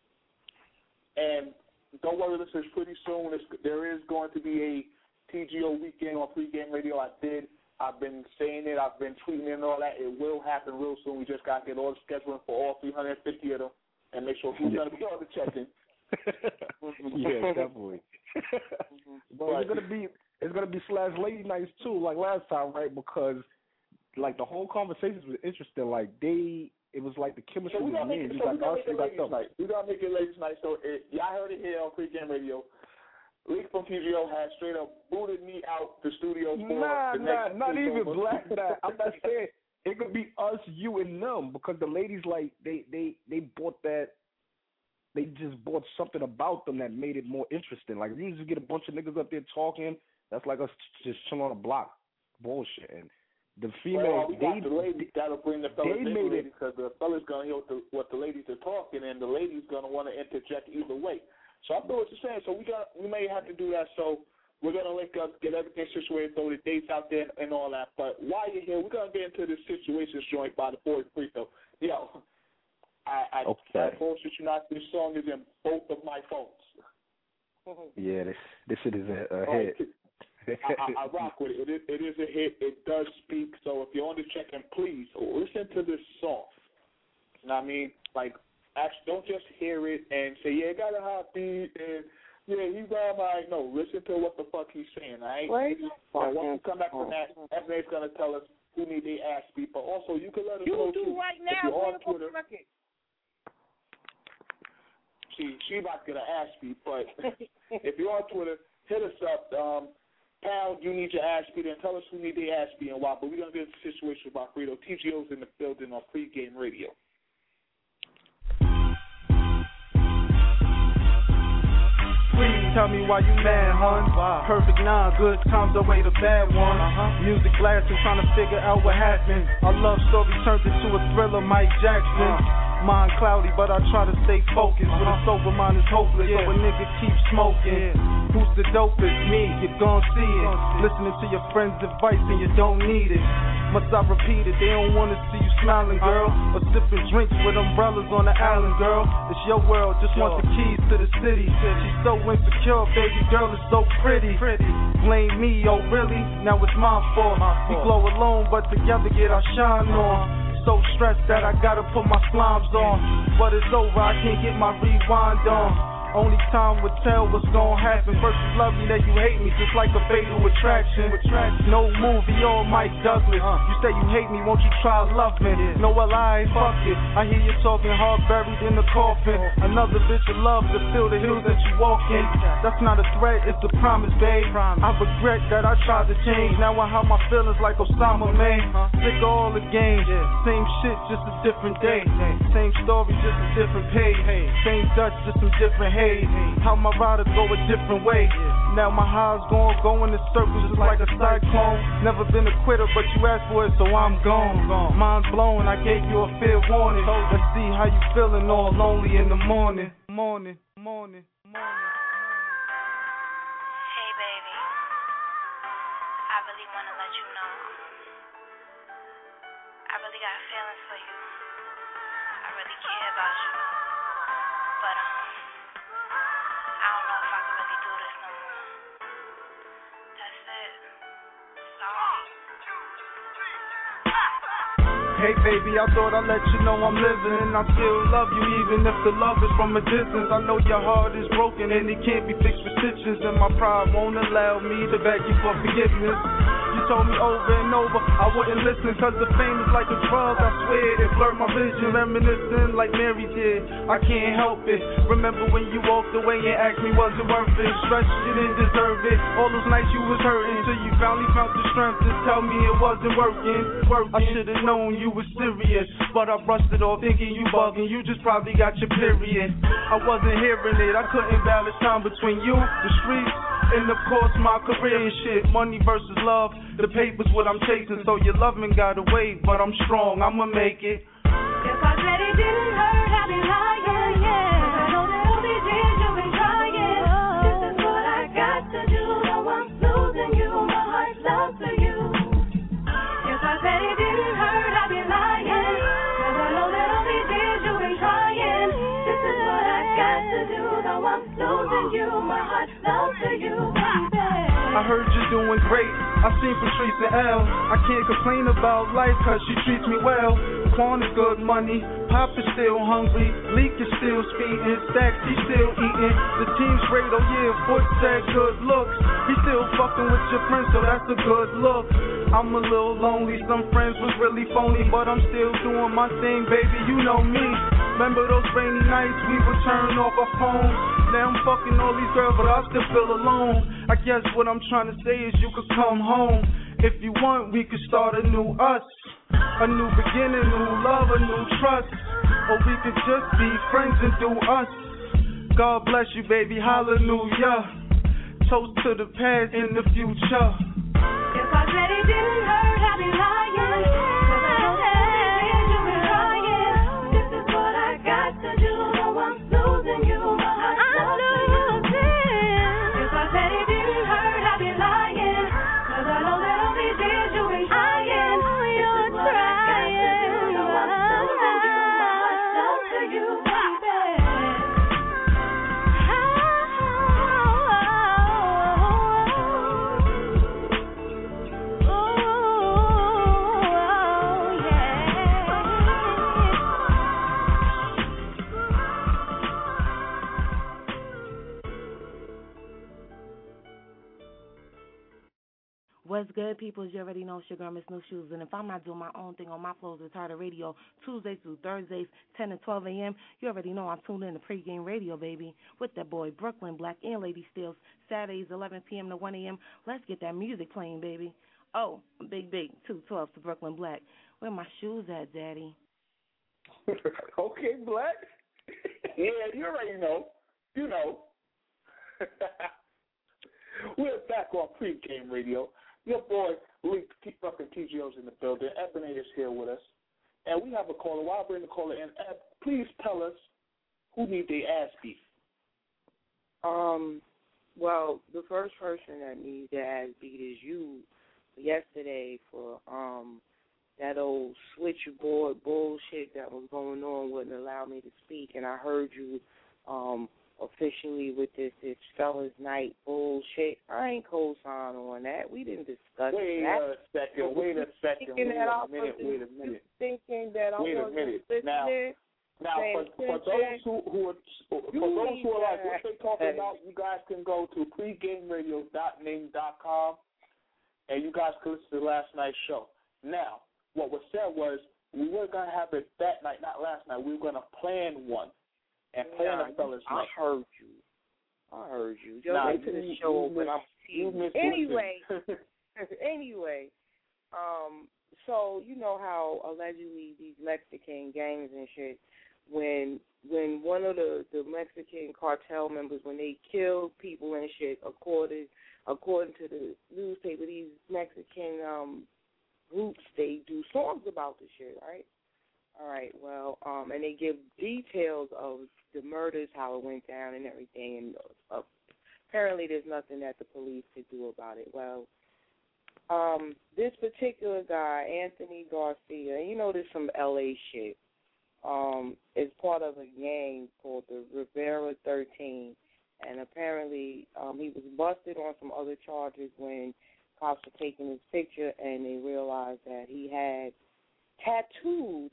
and don't worry, this is pretty soon. There is going to be a TGO weekend on Pregame Radio. I've been saying it. I've been tweeting it and all that. It will happen real soon. We just got to get all the scheduling for all 350 of them and make sure who's going to be on the check-in. Yeah, definitely. But it's gonna be / lady nights too, like last time, right? Because like the whole conversations was interesting. Like it was like the chemistry was in. We're gonna make it ladies night. So y'all heard it here on Pregame Radio. Leak from TGO has straight up booted me out the studio for not even black that. I'm not saying it could be us, you, and them because the ladies like they bought that. They just bought something about them that made it more interesting. Like, if you just get a bunch of niggas up there talking, that's like us just chilling on a block, bullshit. And the females, that'll bring the fellas in because the fellas gonna hear what the ladies are talking, and the ladies gonna want to interject either way. So I feel what you're saying. So we may have to do that. So we're gonna link up, get everything situated, throw the dates out there, and all that. But while you're here, we're gonna get into this situations joint by the boy Frito. Yo. I bullshit you not. This song is in both of my phones. Yeah, this shit is a hit. I rock with it. It is a hit. It does speak. So if you're on the check-in, please listen to this song. You know what I mean? Like, actually, don't just hear it and say, yeah, it got a hot beat and yeah, he's right. No, listen to what the fuck he's saying. All right? Right. And once we come back from that, FNA's gonna tell us who need their ass beat. But also, you can let us know too. Right now. If you're on Twitter. She about to get an ass beat, but if you're on Twitter, hit us up. Pound, you need your ass beat, and tell us who need their ass beat and why. But we're going to get into the situation about Frito. TGO's in the building on Pregame Radio. Please tell me why you mad, hun. Perfect 9, good times away the bad one. Music blasting, trying to figure out what happened. Our love story turned into a thriller, Mike Jackson. Mind cloudy, but I try to stay focused. With a sober mind is hopeless, so a nigga keep smoking. Who's the dopest? Me, you gon' see it. Listening to your friends' advice and you don't need it. Must I repeat it? They don't wanna see you smiling, girl. Or sipping drinks with umbrellas on the island, girl. It's your world, just want the keys to the city. She's so insecure, baby girl is so pretty. Blame me, oh really? Now it's my fault. We glow alone, but together get our shine on. so stressed that I gotta put my slimes on. But it's over, I can't get my rewind on. Only time would tell what's gonna happen. First you love me, then you hate me, just like a fatal attraction. No movie or Mike Douglas. You say you hate me, won't you try love me? No, well I ain't fuck it. I hear you talking hard buried in the coffin. Another bitch of love to fill the hills that you walk in. That's not a threat, it's a promise, babe. I regret that I tried to change. Now I have my feelings like Osama, man. Sick of all the games. Same shit, just a different day. Same story, just a different page. Same Dutch, just some different haze. How my rider go a different way. Now my highs going in circles just like a cyclone. Never been a quitter, but you asked for it, so I'm gone. Mind blown, I gave you a fair warning. Let's see how you feeling all lonely in the morning. Hey baby, I really wanna let you know I really got feelings for you. I really care about you. But I don't know if I can really do this no more. That's it. Sorry. Hey baby, I thought I'd let you know I'm living, and I still love you even if the love is from a distance. I know your heart is broken and it can't be fixed with stitches, and my pride won't allow me to beg you for forgiveness. You told me over and over I wouldn't listen, cause the fame is like a drug, I swear it blurred my vision. Reminiscing like Mary did, I can't help it. Remember when you walked away and asked me was it worth it? Stress, you didn't deserve it. All those nights you was hurting till you finally found the strength to tell me it wasn't working. I should've known you was serious, but I brushed it off thinking you bugging. You just probably got your period. I wasn't hearing it, I couldn't balance time between you, the streets, and of course my career and shit. Money versus love, the paper's what I'm chasing. So your loving got away, but I'm strong, I'ma make it. If I said it didn't hurt, I'd be lying, yeah. I know that all these years you've been trying. This is what I got to do. No one's losing you, my heart's out to you. If I said it didn't hurt, I'd be lying. Cause I know that all these years you've been trying. This is what I got to do. No one's losing you, my heart's out to you, baby. I heard you're doing great, I seen Patrice and Elle. I can't complain about life cause she treats me well. Quan is good money, Pop is still hungry, Leak is still speeding, Stacks he's still eating. The team's great, oh yeah, Foot said good looks. He still fucking with your friends, so that's a good look. I'm a little lonely, some friends was really phony, but I'm still doing my thing, baby, you know me. Remember those rainy nights we would turn off our phones? Now I'm fucking all these girls, but I still feel alone. I guess what I'm trying to say is you could come home. If you want, we could start a new us. A new beginning, new love, a new trust. Or we could just be friends and do us. God bless you, baby, hallelujah. Toast to the past and the future. If I said it didn't hurt, I'd be lying. Cause I know that all these years you've been trying. This is what I got to do. No one's losing you, my heart's out to you. If I said it didn't hurt, I'd be lying. Cause I know that all these years you've been trying. This is what I got to do. No one's losing you, my heart's out to you, baby. What's good, people? As you already know, it's your girl, Miss New Shoes. And if I'm not doing my own thing on my Flows Retarded Radio, Tuesdays through Thursdays, 10 to 12 a.m., you already know I'm tuned in to Pregame Radio, baby, with that boy Brooklyn Black and Lady Steels, Saturdays, 11 p.m. to 1 a.m. Let's get that music playing, baby. Oh, big, 212 to Brooklyn Black. Where my shoes at, Daddy? Okay, Black. Yeah, you already know. You know. We're back on Pregame Radio. Your boy, Lee, fucking TGO's in the building. Ebony is here with us. And we have a caller. While I bring the caller in, please tell us who need their ass beat. Well, the first person that needs their ass beat is you yesterday for that old switchboard bullshit that was going on wouldn't allow me to speak, and I heard you officially with this fellas night bullshit. I ain't co-sign on that. We didn't discuss Wait that. a second. Wait a minute. Thinking that I Wait a wasn't minute. listening. Now, for those who are like, what they talking about, you guys can go to pregameradio.ning.com and you guys can listen to last night's show. Now, what was said was we were going to have it that night, not last night. We were going to plan one and plan a fella's night. I heard you. Just wait to the show when I'm Anyway, so you know how allegedly these Mexican gangs and shit, when one of the Mexican cartel members, when they kill people and shit, according to the newspaper, these Mexican groups, they do songs about the shit, right? All right, well, and they give details of the murders, how it went down and everything, and apparently there's nothing that the police could do about it. Well, this particular guy, Anthony Garcia, you know, there's some L.A. shit, is part of a gang called the Rivera 13, and apparently he was busted on some other charges when cops were taking his picture and they realized that he had tattooed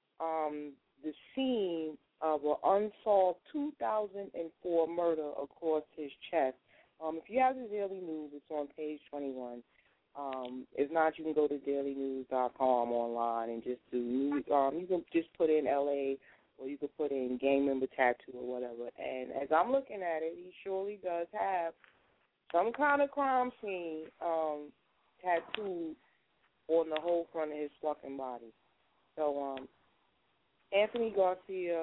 the scene of an unsolved 2004 murder across his chest. If you have the Daily News, it's on page 21. If not, you can go to dailynews.com online and just do news. You can just put in LA, or you can put in gang member tattoo or whatever. And as I'm looking at it, he surely does have some kind of crime scene tattooed on the whole front of his fucking body. So, Anthony Garcia,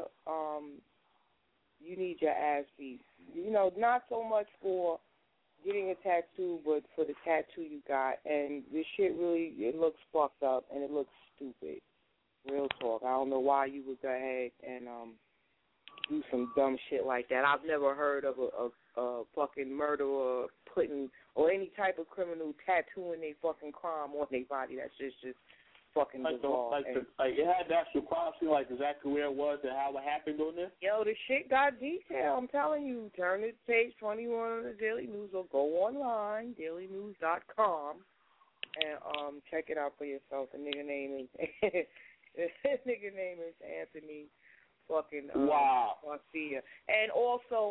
you need your ass beat. You know, not so much for getting a tattoo, but for the tattoo you got. And this shit really, it looks fucked up and it looks stupid. Real talk. I don't know why you would go ahead and do some dumb shit like that. I've never heard of a fucking murderer putting, or any type of criminal tattooing their fucking crime on their body. That's just fucking bizarre. It had the actual crime scene, like exactly where it was and how it happened on there? Yo, the shit got detail. I'm telling you. Turn to page 21 of the Daily News or go online, dailynews.com, and check it out for yourself. The nigga name is Anthony fucking Garcia. And also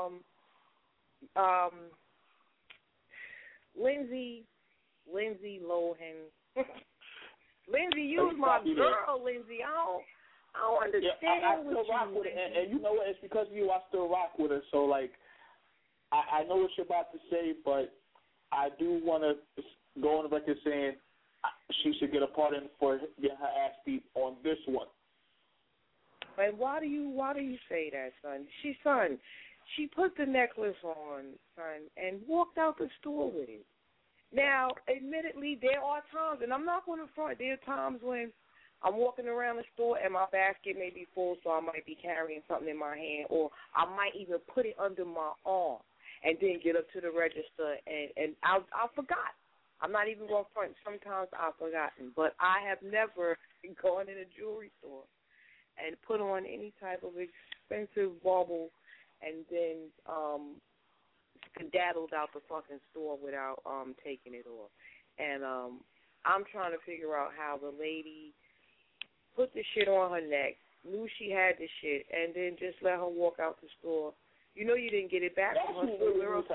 Lindsay Lohan. Lindsay, you's my girl, Lindsay. I don't understand I still rock with her, and you know what? It's because of you. I still rock with her. So like, I know what you're about to say, but I do want to go on the record saying she should get a pardon for getting her ass beat on this one. And why do you say that, son? She put the necklace on, son, and walked out the store with it. Now, admittedly, there are times, and I'm not going to front, there are times when I'm walking around the store and my basket may be full, so I might be carrying something in my hand, or I might even put it under my arm and then get up to the register, and I forgot. I'm not even going to front. Sometimes I've forgotten, but I have never gone in a jewelry store and put on any type of expensive bauble and then skedaddled out the fucking store without taking it off. And I'm trying to figure out how the lady put the shit on her neck, knew she had the shit, and then just let her walk out the store. You know you didn't get it back from her.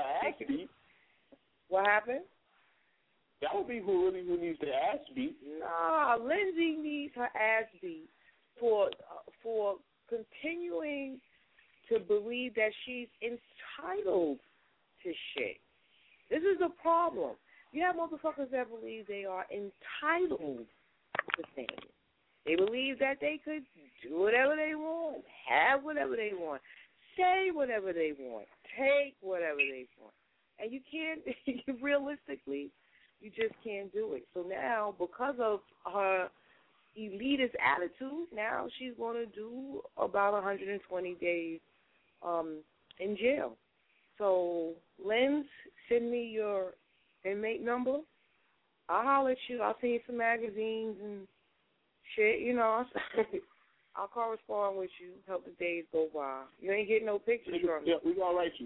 What happened? That would be who needs the ass beat. Nah, Lindsay needs her ass beat for continuing to believe that she's entitled to shit. This is a problem. You have motherfuckers that believe they are entitled to things. They believe that they could do whatever they want, have whatever they want, say whatever they want, take whatever they want. And you can't, realistically, you just can't do it. So now, because of her elitist attitude, now she's going to do about 120 days in jail. So, Lens, send me your inmate number. I'll holler at you. I'll send you some magazines and shit, you know. I'll correspond with you. Help the days go by. You ain't getting no pictures from me. Yeah, we gonna write you.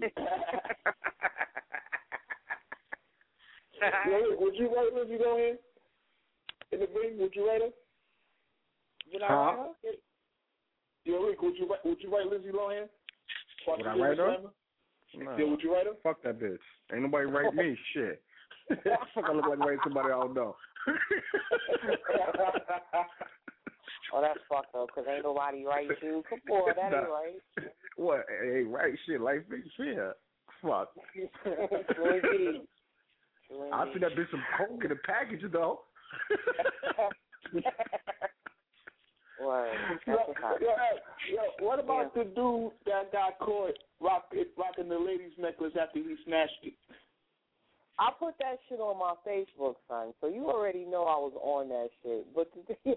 Would you write Lizzie Lohan in the ring? Would you write her? Would I write her? Yeah, Rick, would you write Lizzie Lohan? Would I write her? No. Yeah, would you write her? Fuck that bitch. Ain't nobody write me. Shit. Fuck, I look like writing somebody I don't know. Oh, that's fucked up, because ain't nobody write you. Come on, that ain't right. What? Hey, right shit. Life ain't fair. Fuck. I see that bitch some coke in the package, though. What about the dude that got caught rocking the lady's necklace after he snatched it? I put that shit on my Facebook, son, so you already know I was on that shit. But,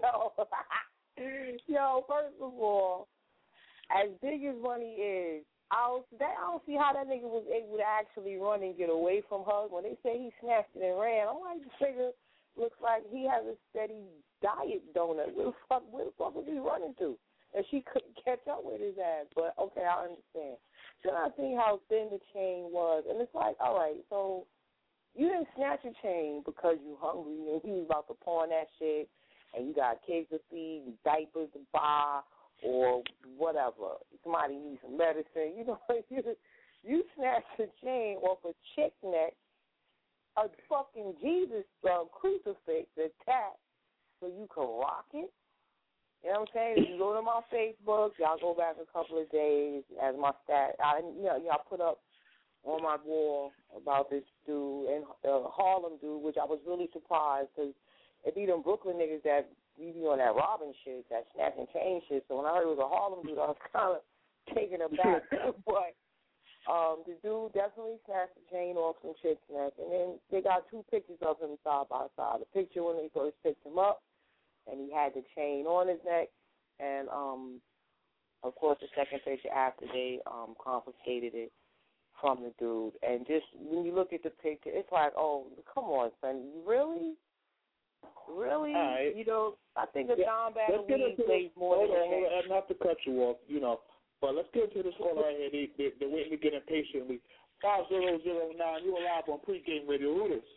yo, first of all, as big as money is, I don't see how that nigga was able to actually run and get away from her. When they say he snatched it and ran, I'm like, this nigga looks like he has a steady diet donut. Where the fuck was he running to? And she couldn't catch up with his ass. But, okay, I understand. Then I see how thin the chain was. And it's like, all right, so you didn't snatch a chain because you hungry and you was about to pawn that shit and you got kids to feed, diapers to buy, or whatever. Somebody needs some medicine. You know, you snatched a chain off a chick neck, a fucking Jesus crucifix attached so you could rock it. You know what I'm saying? If you go to my Facebook, y'all go back a couple of days as my stat. I put up on my wall about this dude and Harlem dude, which I was really surprised because it be them Brooklyn niggas that we be on that robbing shit, that snatch and chain shit. So when I heard it was a Harlem dude, I was kind of taken aback. But the dude definitely snatched the chain off some chick's neck. And then they got two pictures of him side by side. The picture when they first picked him up, and he had the chain on his neck. And, of course, the second picture after they confiscated it from the dude. And just when you look at the picture, it's like, oh, come on, son, really? Really? Right. You know, I think a Don bag of weed plays more than that. Not to cut you off, but let's get to this caller right here. They're waiting to get in patiently. 5009, you are live on Pregame Radio. Who is?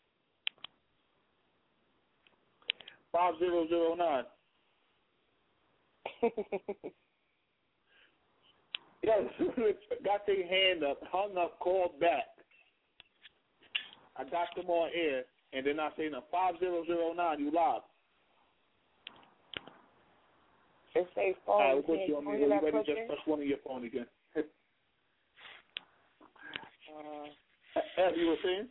5009. Got their hand up, hung up, called back. I got them on air, and then I say, no, 5009, you live. It's a phone. All right, we'll put you on me. You ready? Just press one on your phone again. You were saying?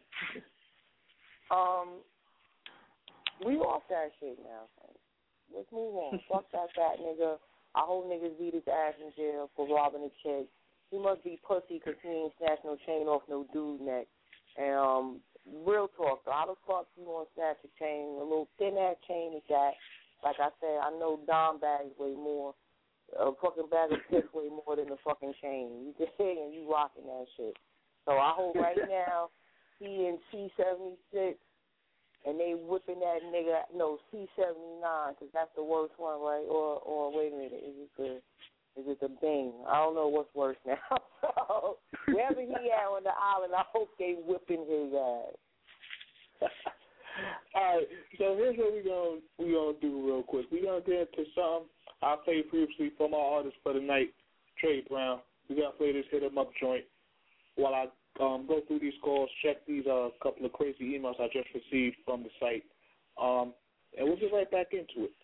We off that shit now. Let's move on. Fuck that fat nigga. I hope niggas beat his ass in jail for robbing a chick. He must be pussy because he ain't snatched no chain off no dude neck. And real talk, though, how the fuck you gonna snatch a chain? A little thin ass chain is that. Like I said, I know Dom bags weigh more. A fucking bag of piss weigh more than a fucking chain. You just saying you rocking that shit. So I hope right now he in C76 and they whipping that nigga, no, C79, because that's the worst one, right? Or wait a minute, is it the Bing? I don't know what's worse now. So wherever he at on the island, I hope they whipping his ass. All right, so here's what we gonna do real quick. We gonna get into something I played previously from our artist for the night, Trey Brown. We gonna play this Hit 'Em Up joint while I go through these calls, check these couple of crazy emails I just received from the site, and we'll get right back into it.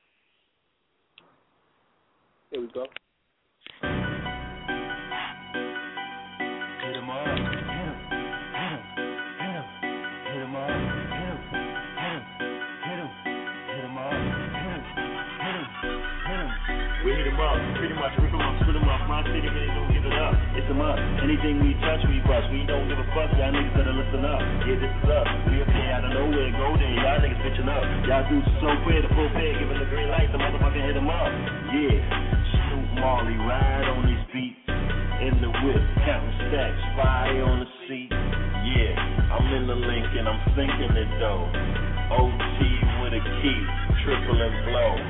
Here we go. We hit 'em up, pretty much rip 'em up, split 'em up. My city, man, don't give it up. It's a must. Anything we touch, we bust. We don't give a fuck. Y'all niggas better listen up. Yeah, this is us. We appear out of nowhere, go there. Y'all niggas bitching up. Y'all dudes so queer, the full pay, giving the green light. The motherfucker hit 'em up. Yeah, Snoop Marley, ride on these beats. In the whip, counting stacks, fire on the seat. Yeah, I'm in the Lincoln, I'm thinking it though. OT with a key, triple and blow.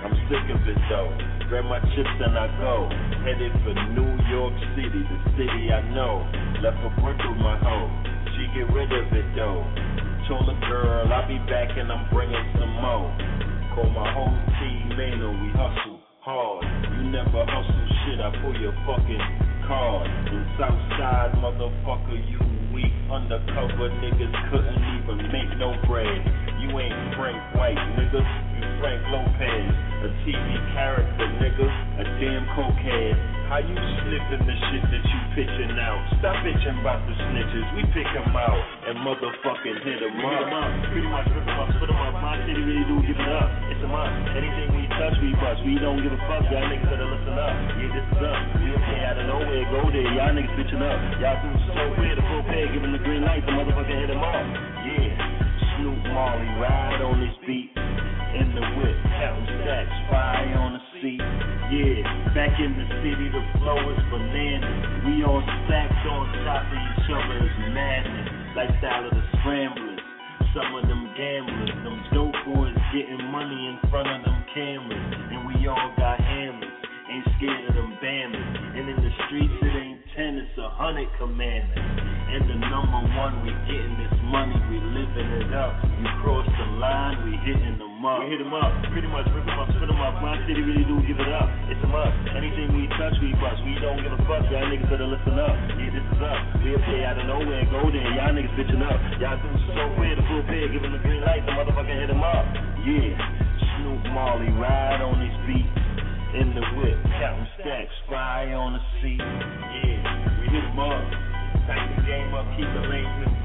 I'm sick of it though. Grab my chips and I go. Headed for New York City, the city I know. Left a brick with my hoe. She get rid of it though. Told the girl I'll be back and I'm bringing some more. Call my whole team in and we hustle hard. You never hustle shit, I pull your fucking card. In Southside, motherfucker, you weak. Undercover niggas couldn't even make no bread. You ain't Frank White, nigga. You Frank Lopez. A TV character, nigga. A damn cokehead. How you sniffing the shit that you pitching out? Stop bitching about the snitches. We pick 'em out and motherfucking hit 'em up. Pretty much rip 'em up, split 'em up. My city really do give it up. It's a must. Anything we touch, we bust. We don't give a fuck. Y'all niggas better listen up. Yeah, this is up. We appear out of nowhere, go there. Y'all niggas bitching up. Y'all do so weird. The full pay, giving the green light. The motherfucker hit 'em up. Yeah, Snoop Marley ride on his beat. In the whip, counting stacks, fire on the seat. Yeah, back in the city, the flow is bananas. We all stacked on top of each other, it's madness. Lifestyle of the scramblers, some of them gamblers. Them dope boys getting money in front of them cameras. And we all got hammers, ain't scared of them bammers. And in the streets it ain't 10, it's 100 commandments. And the number one, we getting this money, we living it up. You cross the line, we hitting them up. We hit 'em up, pretty much rip 'em up, split 'em up. My city really do give it up. It's a must. Anything we touch, we bust. We don't give a fuck. Y'all niggas better listen up. Yeah, this is up. We appear out of nowhere, go there. Y'all niggas bitching up. Y'all do so weird. The full pay, giving the green light. The motherfucker hit 'em up. Yeah, Snoop Marley ride on his beat. In the whip, counting stacks, fire on the seat. Yeah, we hit 'em up. Tighten the game up, keep the lanes in.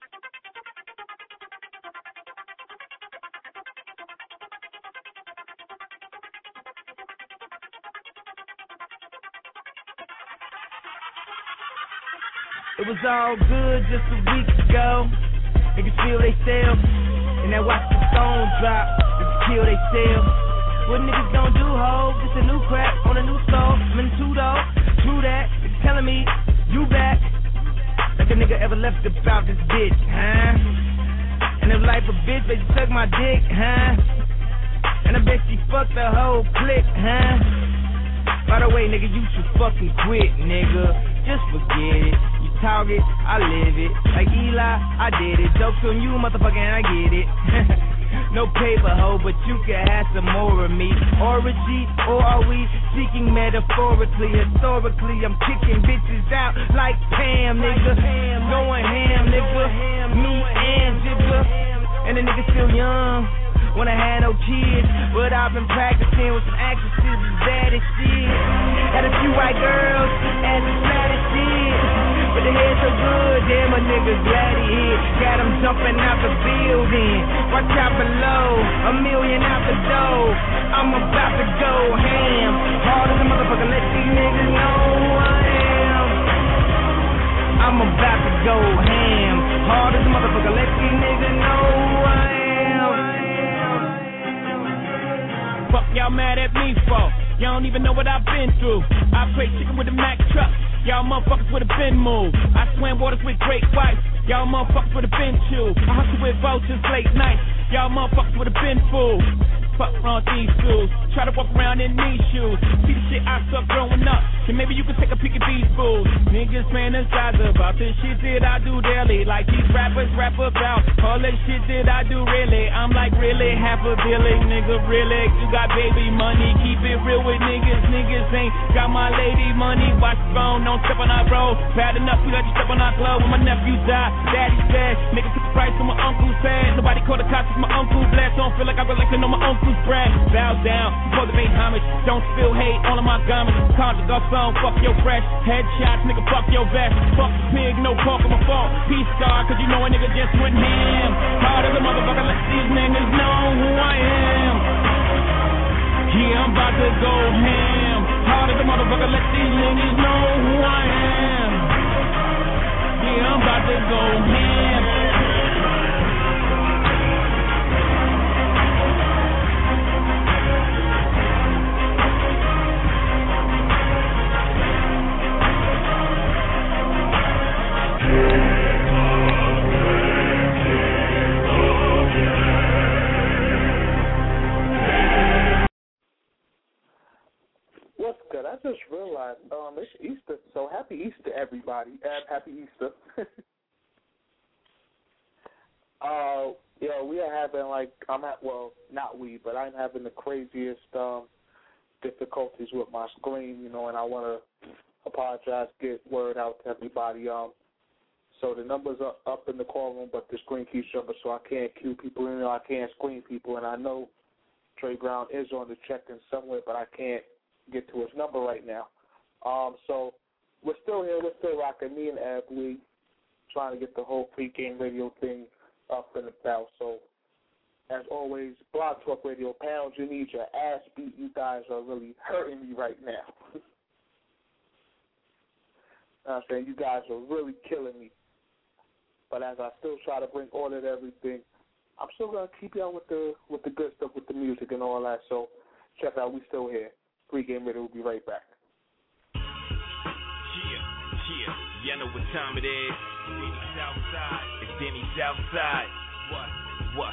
It was all good just a week ago. Niggas feel they self, and then watch the stone drop. Niggas kill they self. What niggas gon' do, ho? Just a new crack on a new stove. I'm in two though, true that. It's telling me you back. Like a nigga ever left about this bitch, huh? And if life a bitch, bet you suck my dick, huh? And I bet she fucked the whole clique, huh? By the way, nigga, you should fucking quit, nigga. Just forget it. You talk it, I live it. Like Eli, I did it. Jokes on you, motherfucker, and I get it. No paper, ho, but you can have some more of me. Or a G, or are we speaking metaphorically? Historically, I'm kicking bitches out like Pam, nigga. Going ham, nigga. Me and Jigga. And the nigga still young. When I had no kids, but I've been practicing with some actresses as bad as shit. Had a few white girls, and some fat as shit. But the head so good, damn a nigga glad he hit. Got him jumping out the building. Watch out below, $1 million out the door. I'm about to go ham. Hard as a motherfucker, let these niggas know who I am. I'm about to go ham. Hard as a motherfucker, let these niggas know who I am. Fuck y'all mad at me for? Y'all don't even know what I've been through. I play chicken with a Mack truck. Y'all motherfuckers would have been moved. I swam waters with great whites. Y'all motherfuckers would have been chewed. I hustle with vultures late night. Y'all motherfuckers would have been fooled. Fuck wrong these shoes. Try to walk around in these shoes. See the shit I suck growing up. Then maybe you can take a peek at these fools. Niggas fantasize about this shit that I do daily. Like these rappers rap about all that shit that I do really. I'm like really half a billion, nigga, really. You got baby money, keep it real with niggas. Niggas ain't got my lady money. Watch the phone, don't step on our road. Bad enough, we got you step on our glove. When my nephew died, daddy said, niggas took the price when my uncle said. Nobody called the cops, my uncle blessed. Don't feel like I collecting on my uncle's bread. Bow down, cultivate homage. Don't spill hate all of my garments. Conjure God's song, fuck your fresh. Headshots, nigga, fuck your vest. Fuck the pig, no pork on my fault. Peace star, cause you know a nigga just went ham. Hard as a motherfucker, let these niggas know who I am. Yeah, I'm about to go ham. Hard as a motherfucker, let these niggas know who I am. Yeah, I'm about to go ham. it's Easter, so happy Easter, everybody. Happy Easter. We are having I'm having the craziest difficulties with my screen, and I want to apologize, get word out to everybody. So the numbers are up in the call room, but the screen keeps jumping, so I can't cue people in there. I can't screen people, and I know Trey Brown is on the check-in somewhere, but I can't get to his number right now. So we're still here. We're still rocking. Me and Ab, we trying to get the whole pregame radio thing up and about. So as always, Blog Talk Radio, pounds, you need your ass beat. You guys are really hurting me right now. I'm saying you guys are really killing me. But as I still try to bring order to everything, I'm still gonna keep y'all with the good stuff, with the music and all that. So check out, we still here. Pregame Radio, we'll be right back. Y'all know what time it is. Denny Southside. It's Denny Southside. What?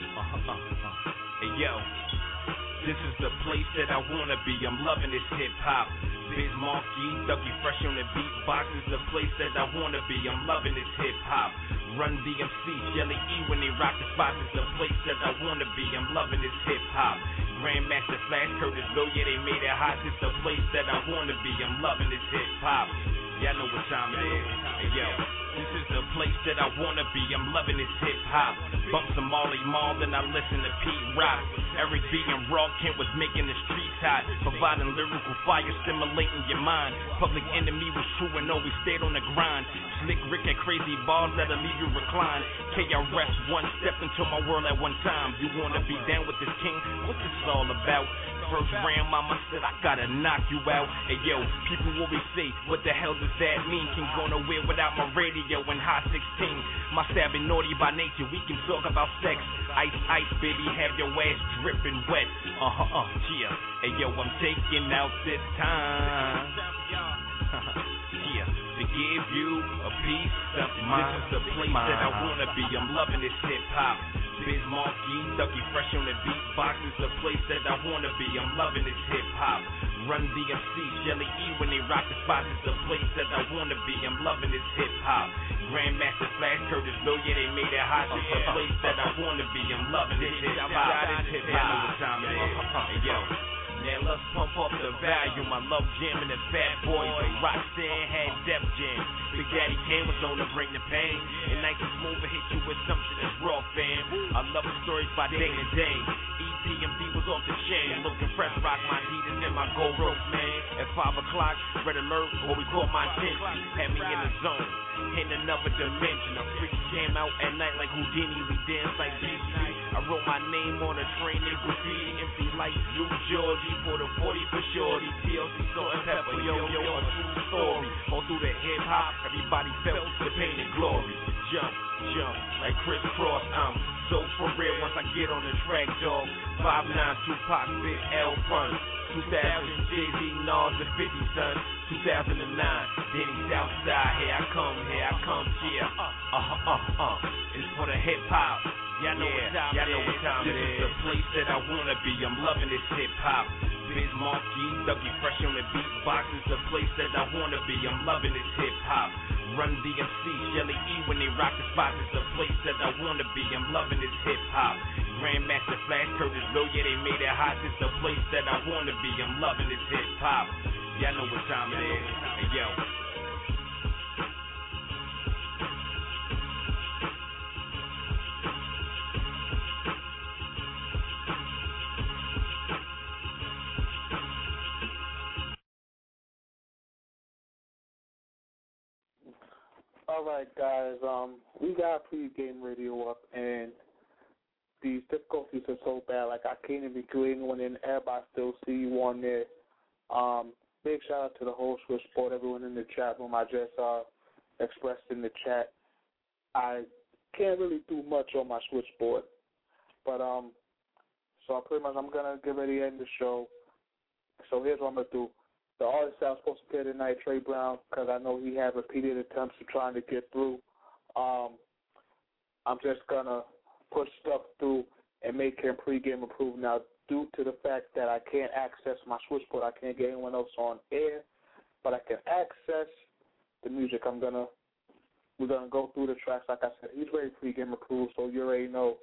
Hey yo, this is the place that I wanna be. I'm loving this hip hop. Biz Markie, Dougie Fresh on the beatbox is the place that I wanna be. I'm loving this hip hop. Run DMC, Jelly E when they rock the spots is the place that I wanna be. I'm loving this hip hop. Grandmaster Flash Curtis Low, yeah, they made it hot. It's the place that I wanna be. I'm loving this hip hop. Y'all know what time it is. Hey yo, this is the place that I wanna be. I'm loving this hip hop. Bump some Molly Mall, then I listen to Pete Rock. Eric B and Raw Kent was making the streets hot, providing lyrical fire, stimulating your mind. Public Enemy was true and always stayed on the grind. Slick Rick and crazy bars that'll leave you recline. KRS One stepped into my world at one time. You wanna be down with this king? What's this all about? First round, mama said I gotta knock you out. Hey yo, people always say, what the hell does that mean? Can go nowhere without my radio and Hot 16. My stabbing naughty by nature, we can talk about sex. Ice, ice, baby, have your ass dripping wet. Yeah. Hey yo, I'm taking out this time. Yeah, to give you a piece of mind. This is the place that I wanna be. I'm loving this hip hop. Biz Markie, Dougie Fresh on the beatbox is the place that I wanna be. I'm loving this hip hop. Run DMC, Jelly E when they rock the spots is the place that I wanna be. I'm loving this hip hop. Grandmaster Flash Curtis Low, yeah, they made it hot. It's the place that I wanna be. I'm loving this hip hop. Hip hop, know what time it is. Hey yo. Now let's pump up the volume. I love jamming the Bad Boys. Roxanne had Def Jam. Big Daddy Kane was on to bring the pain. And Nice and Smooth will hit you with something that's raw, fam. I love the stories by day to day. EPMD was off the chain. Looking fresh, rock my Adidas and my gold rope, man. At 5 o'clock, red alert, always caught my attention. Had me in the zone, in another dimension. A freak jam out at night like Houdini. We dance like DC. I wrote my name on a train in graffiti. Empty like New Georgie. For the 40 for shorty. TLC Salt and Pepper. Yo, a true story. All through the hip hop, everybody felt the pain and glory. Jump, like crisscross. I'm so for real once I get on the track, dog. 5'9", Tupac, Big L Fun. 2000, Jay-Z, Nas, and 50 Cent. 2009, Denny Southside. Here I come, yeah. It's for the hip hop. Y'all know what time it is. This is the place that I wanna be. I'm loving this hip hop. Biz Markie, Dougie Fresh on the beatbox is the place that I wanna be. I'm loving this hip hop. Run DMC, Jelly E when they rock the spots is the place that I wanna be. I'm loving this hip hop. Grandmaster Flash Curtis Low, yeah, they made it hot. It's the place that I wanna be. I'm loving this hip hop. Y'all know what time it is. Hey yo. All right, guys. We got pregame radio up, and these difficulties are so bad. Like I can't even do anyone in the app. I still see you on there. Big shout out to the whole switchboard, everyone in the chat room. I just expressed in the chat. I can't really do much on my switchboard, but so pretty much I'm gonna get ready to end the show. So here's what I'm gonna do. The artist that was supposed to play tonight, Trey Brown, because I know he had repeated attempts of trying to get through. I'm just going to push stuff through and make him pregame approved. Now, due to the fact that I can't access my switchboard, I can't get anyone else on air, but I can access the music. We're gonna go through the tracks. Like I said, he's very pregame approved, so you already know.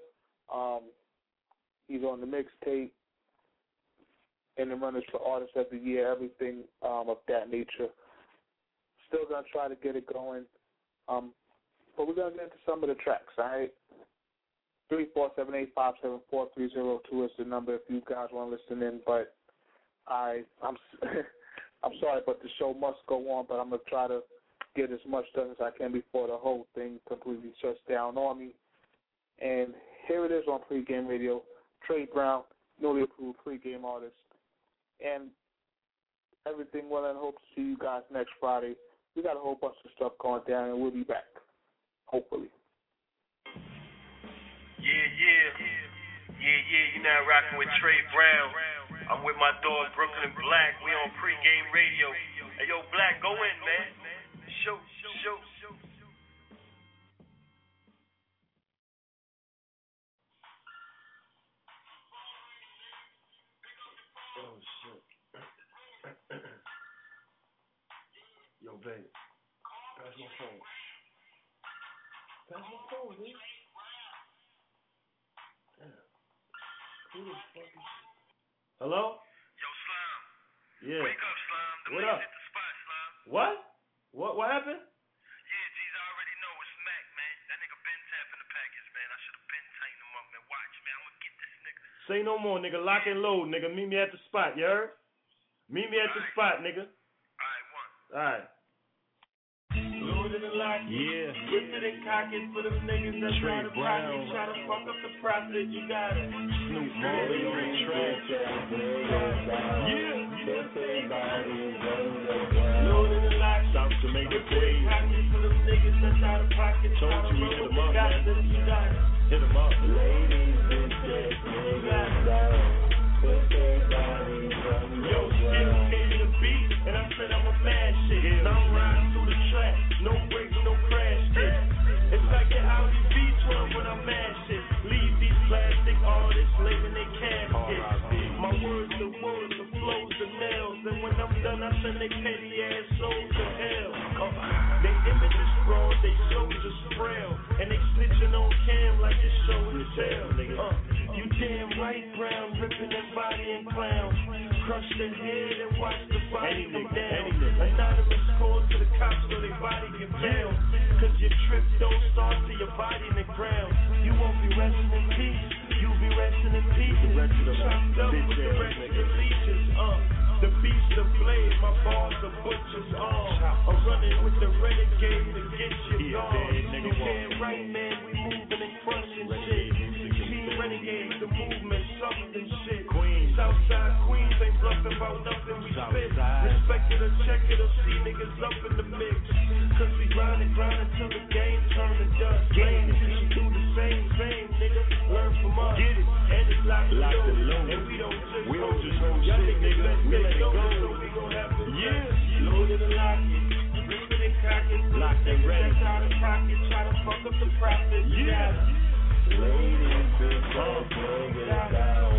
He's on the mixtape, and the runners for Artist of the Year, everything of that nature. Still gonna try to get it going, but we're gonna get into some of the tracks. All right. 347-857-4302 is the number if you guys want to listen in. But I'm sorry, but the show must go on. But I'm gonna try to get as much done as I can before the whole thing completely shuts down on me. And here it is on Pregame Radio. Trey Brown, newly approved pregame artist, and everything well. And hope to see you guys next Friday. We got a whole bunch of stuff going down, and we'll be back, hopefully. Yeah, you're now rocking with Trey Brown. I'm with my dog Brooklyn Black. We on Pregame Radio. Hey, yo, Black, go in, man. Show. Oh, shit. Yo, babe. Pass my phone. Dude. Who the fuck is... Hello? Yo, Slime. Yeah. Wake up, Slime. The what niggas up? hit the spot, Slime. What happened? Yeah, geez, I already know it's Mac, man. That nigga been tapping the package, man. I should have been tighten him up, man. Watch, man. I'm gonna get this nigga. Say no more, nigga. Lock and load, nigga. Meet me at the spot, you heard? Meet me at the spot, nigga. Alright. Loaded and locked. Yeah. Whip it and cock it for them niggas that try to pocket. Try to fuck up the profit, you got it. Snoop Marley on the track. Yeah. Loaded and locked. South Jamaica Queen. Cocky for them niggas that try to pocket. Told you we hit them up, man. You got it. Hit them up. Ladies, bitches, yo, skip came to the beat, and I said I'm a mad shit. Now I'm riding through the track, no brakes, no crash shit. It's like the Audi V12 when I'm mad shit. Leave these plastic artists laying their caskets. My words, the flows, the nails. And when I'm done, I send they petty ass souls to hell. They images fraud, they soldiers frail. And they snitching on cam like it's show and tell. You damn right, Brown, ripping that body and clown. Crush their head and watch the body come down. Anonymous call to the cops so their body get found. Cause your trip don't start till your body in the ground. You won't be resting in peace, you'll be resting in peace. Chopped up with the rest of the leeches, the beast of blade, my bars are butcher's arm. I'm running with the renegade to get you gone. You damn right, man, we moving and crushing shit. Team renegade, the movement, something shit. Southside Queens ain't bluffing about nothing we spit. Respect it or check it or see niggas up in the mix. Cause we grind till the game turn to dust. Game teach do the same, nigga. Learn from us. Get it. And it's locked and loaded. And we don't just hold shit, nigga. We let it go. So we gon' have to loaded and lock it. Rip it and cock it. Locked and ready. That's out of pocket. Try to fuck up the profit. Yeah. Ladies, big talk, bring it down.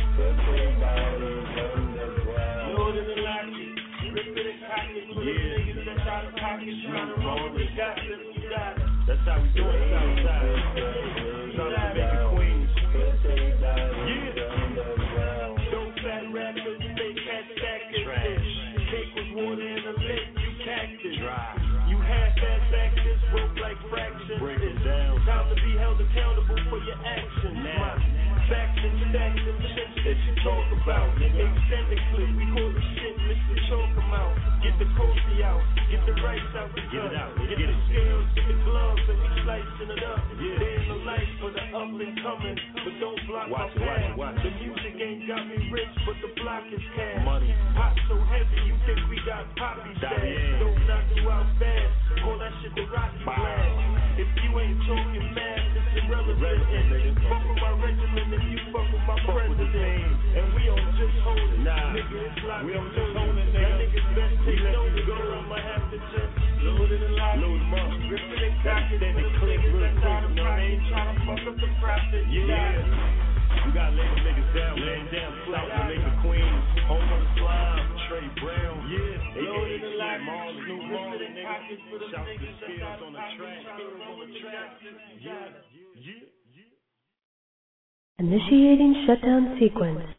Loaded and locked it. Rip it and cock it. For the niggas that's out of pocket. Trying to roll the got it. We got it. That's how we do it, Southside. South Jamaica Queens. Yeah. Don't fat rappers, fake cat stackers. Cake with water in a lake, you cactus. You half-ass actors, broke like fractions. Break it down. Time to be held accountable for your actions. My facts and stacks and shit that you talk about. Extended clip, we call the shit Mr. Choke 'em out. Get the coffee out, get the rice out the gun. Get the scales, get the gloves, and we slicing it up. There ain't no life for the up and coming, but don't block my path. The music ain't got me rich, but the block is cash. Money. Pop so heavy, you think we got poppy stash. Don't knock you out fast, call that shit the Rocky Blast. If you ain't talking math, it's irrelevant. Fuck with my regiment if you fuck with my president. And we don't just hold it, nigga, it's locked. We don't just hold it, nigga. That niggas best take notice, girl, I'ma have to just load it and lock it. Load 'em up. Rip it and cock it. Then they click real quick, That's out of you know what I pocket, mean? tryna fuck up the profit. Yeah. We gotta lay the niggas down, man. South Jamaica Queens, home of the slime, Trey Brown. Yeah. Loaded and locked. Shout to Skills on the track. Yeah. Initiating shutdown sequence.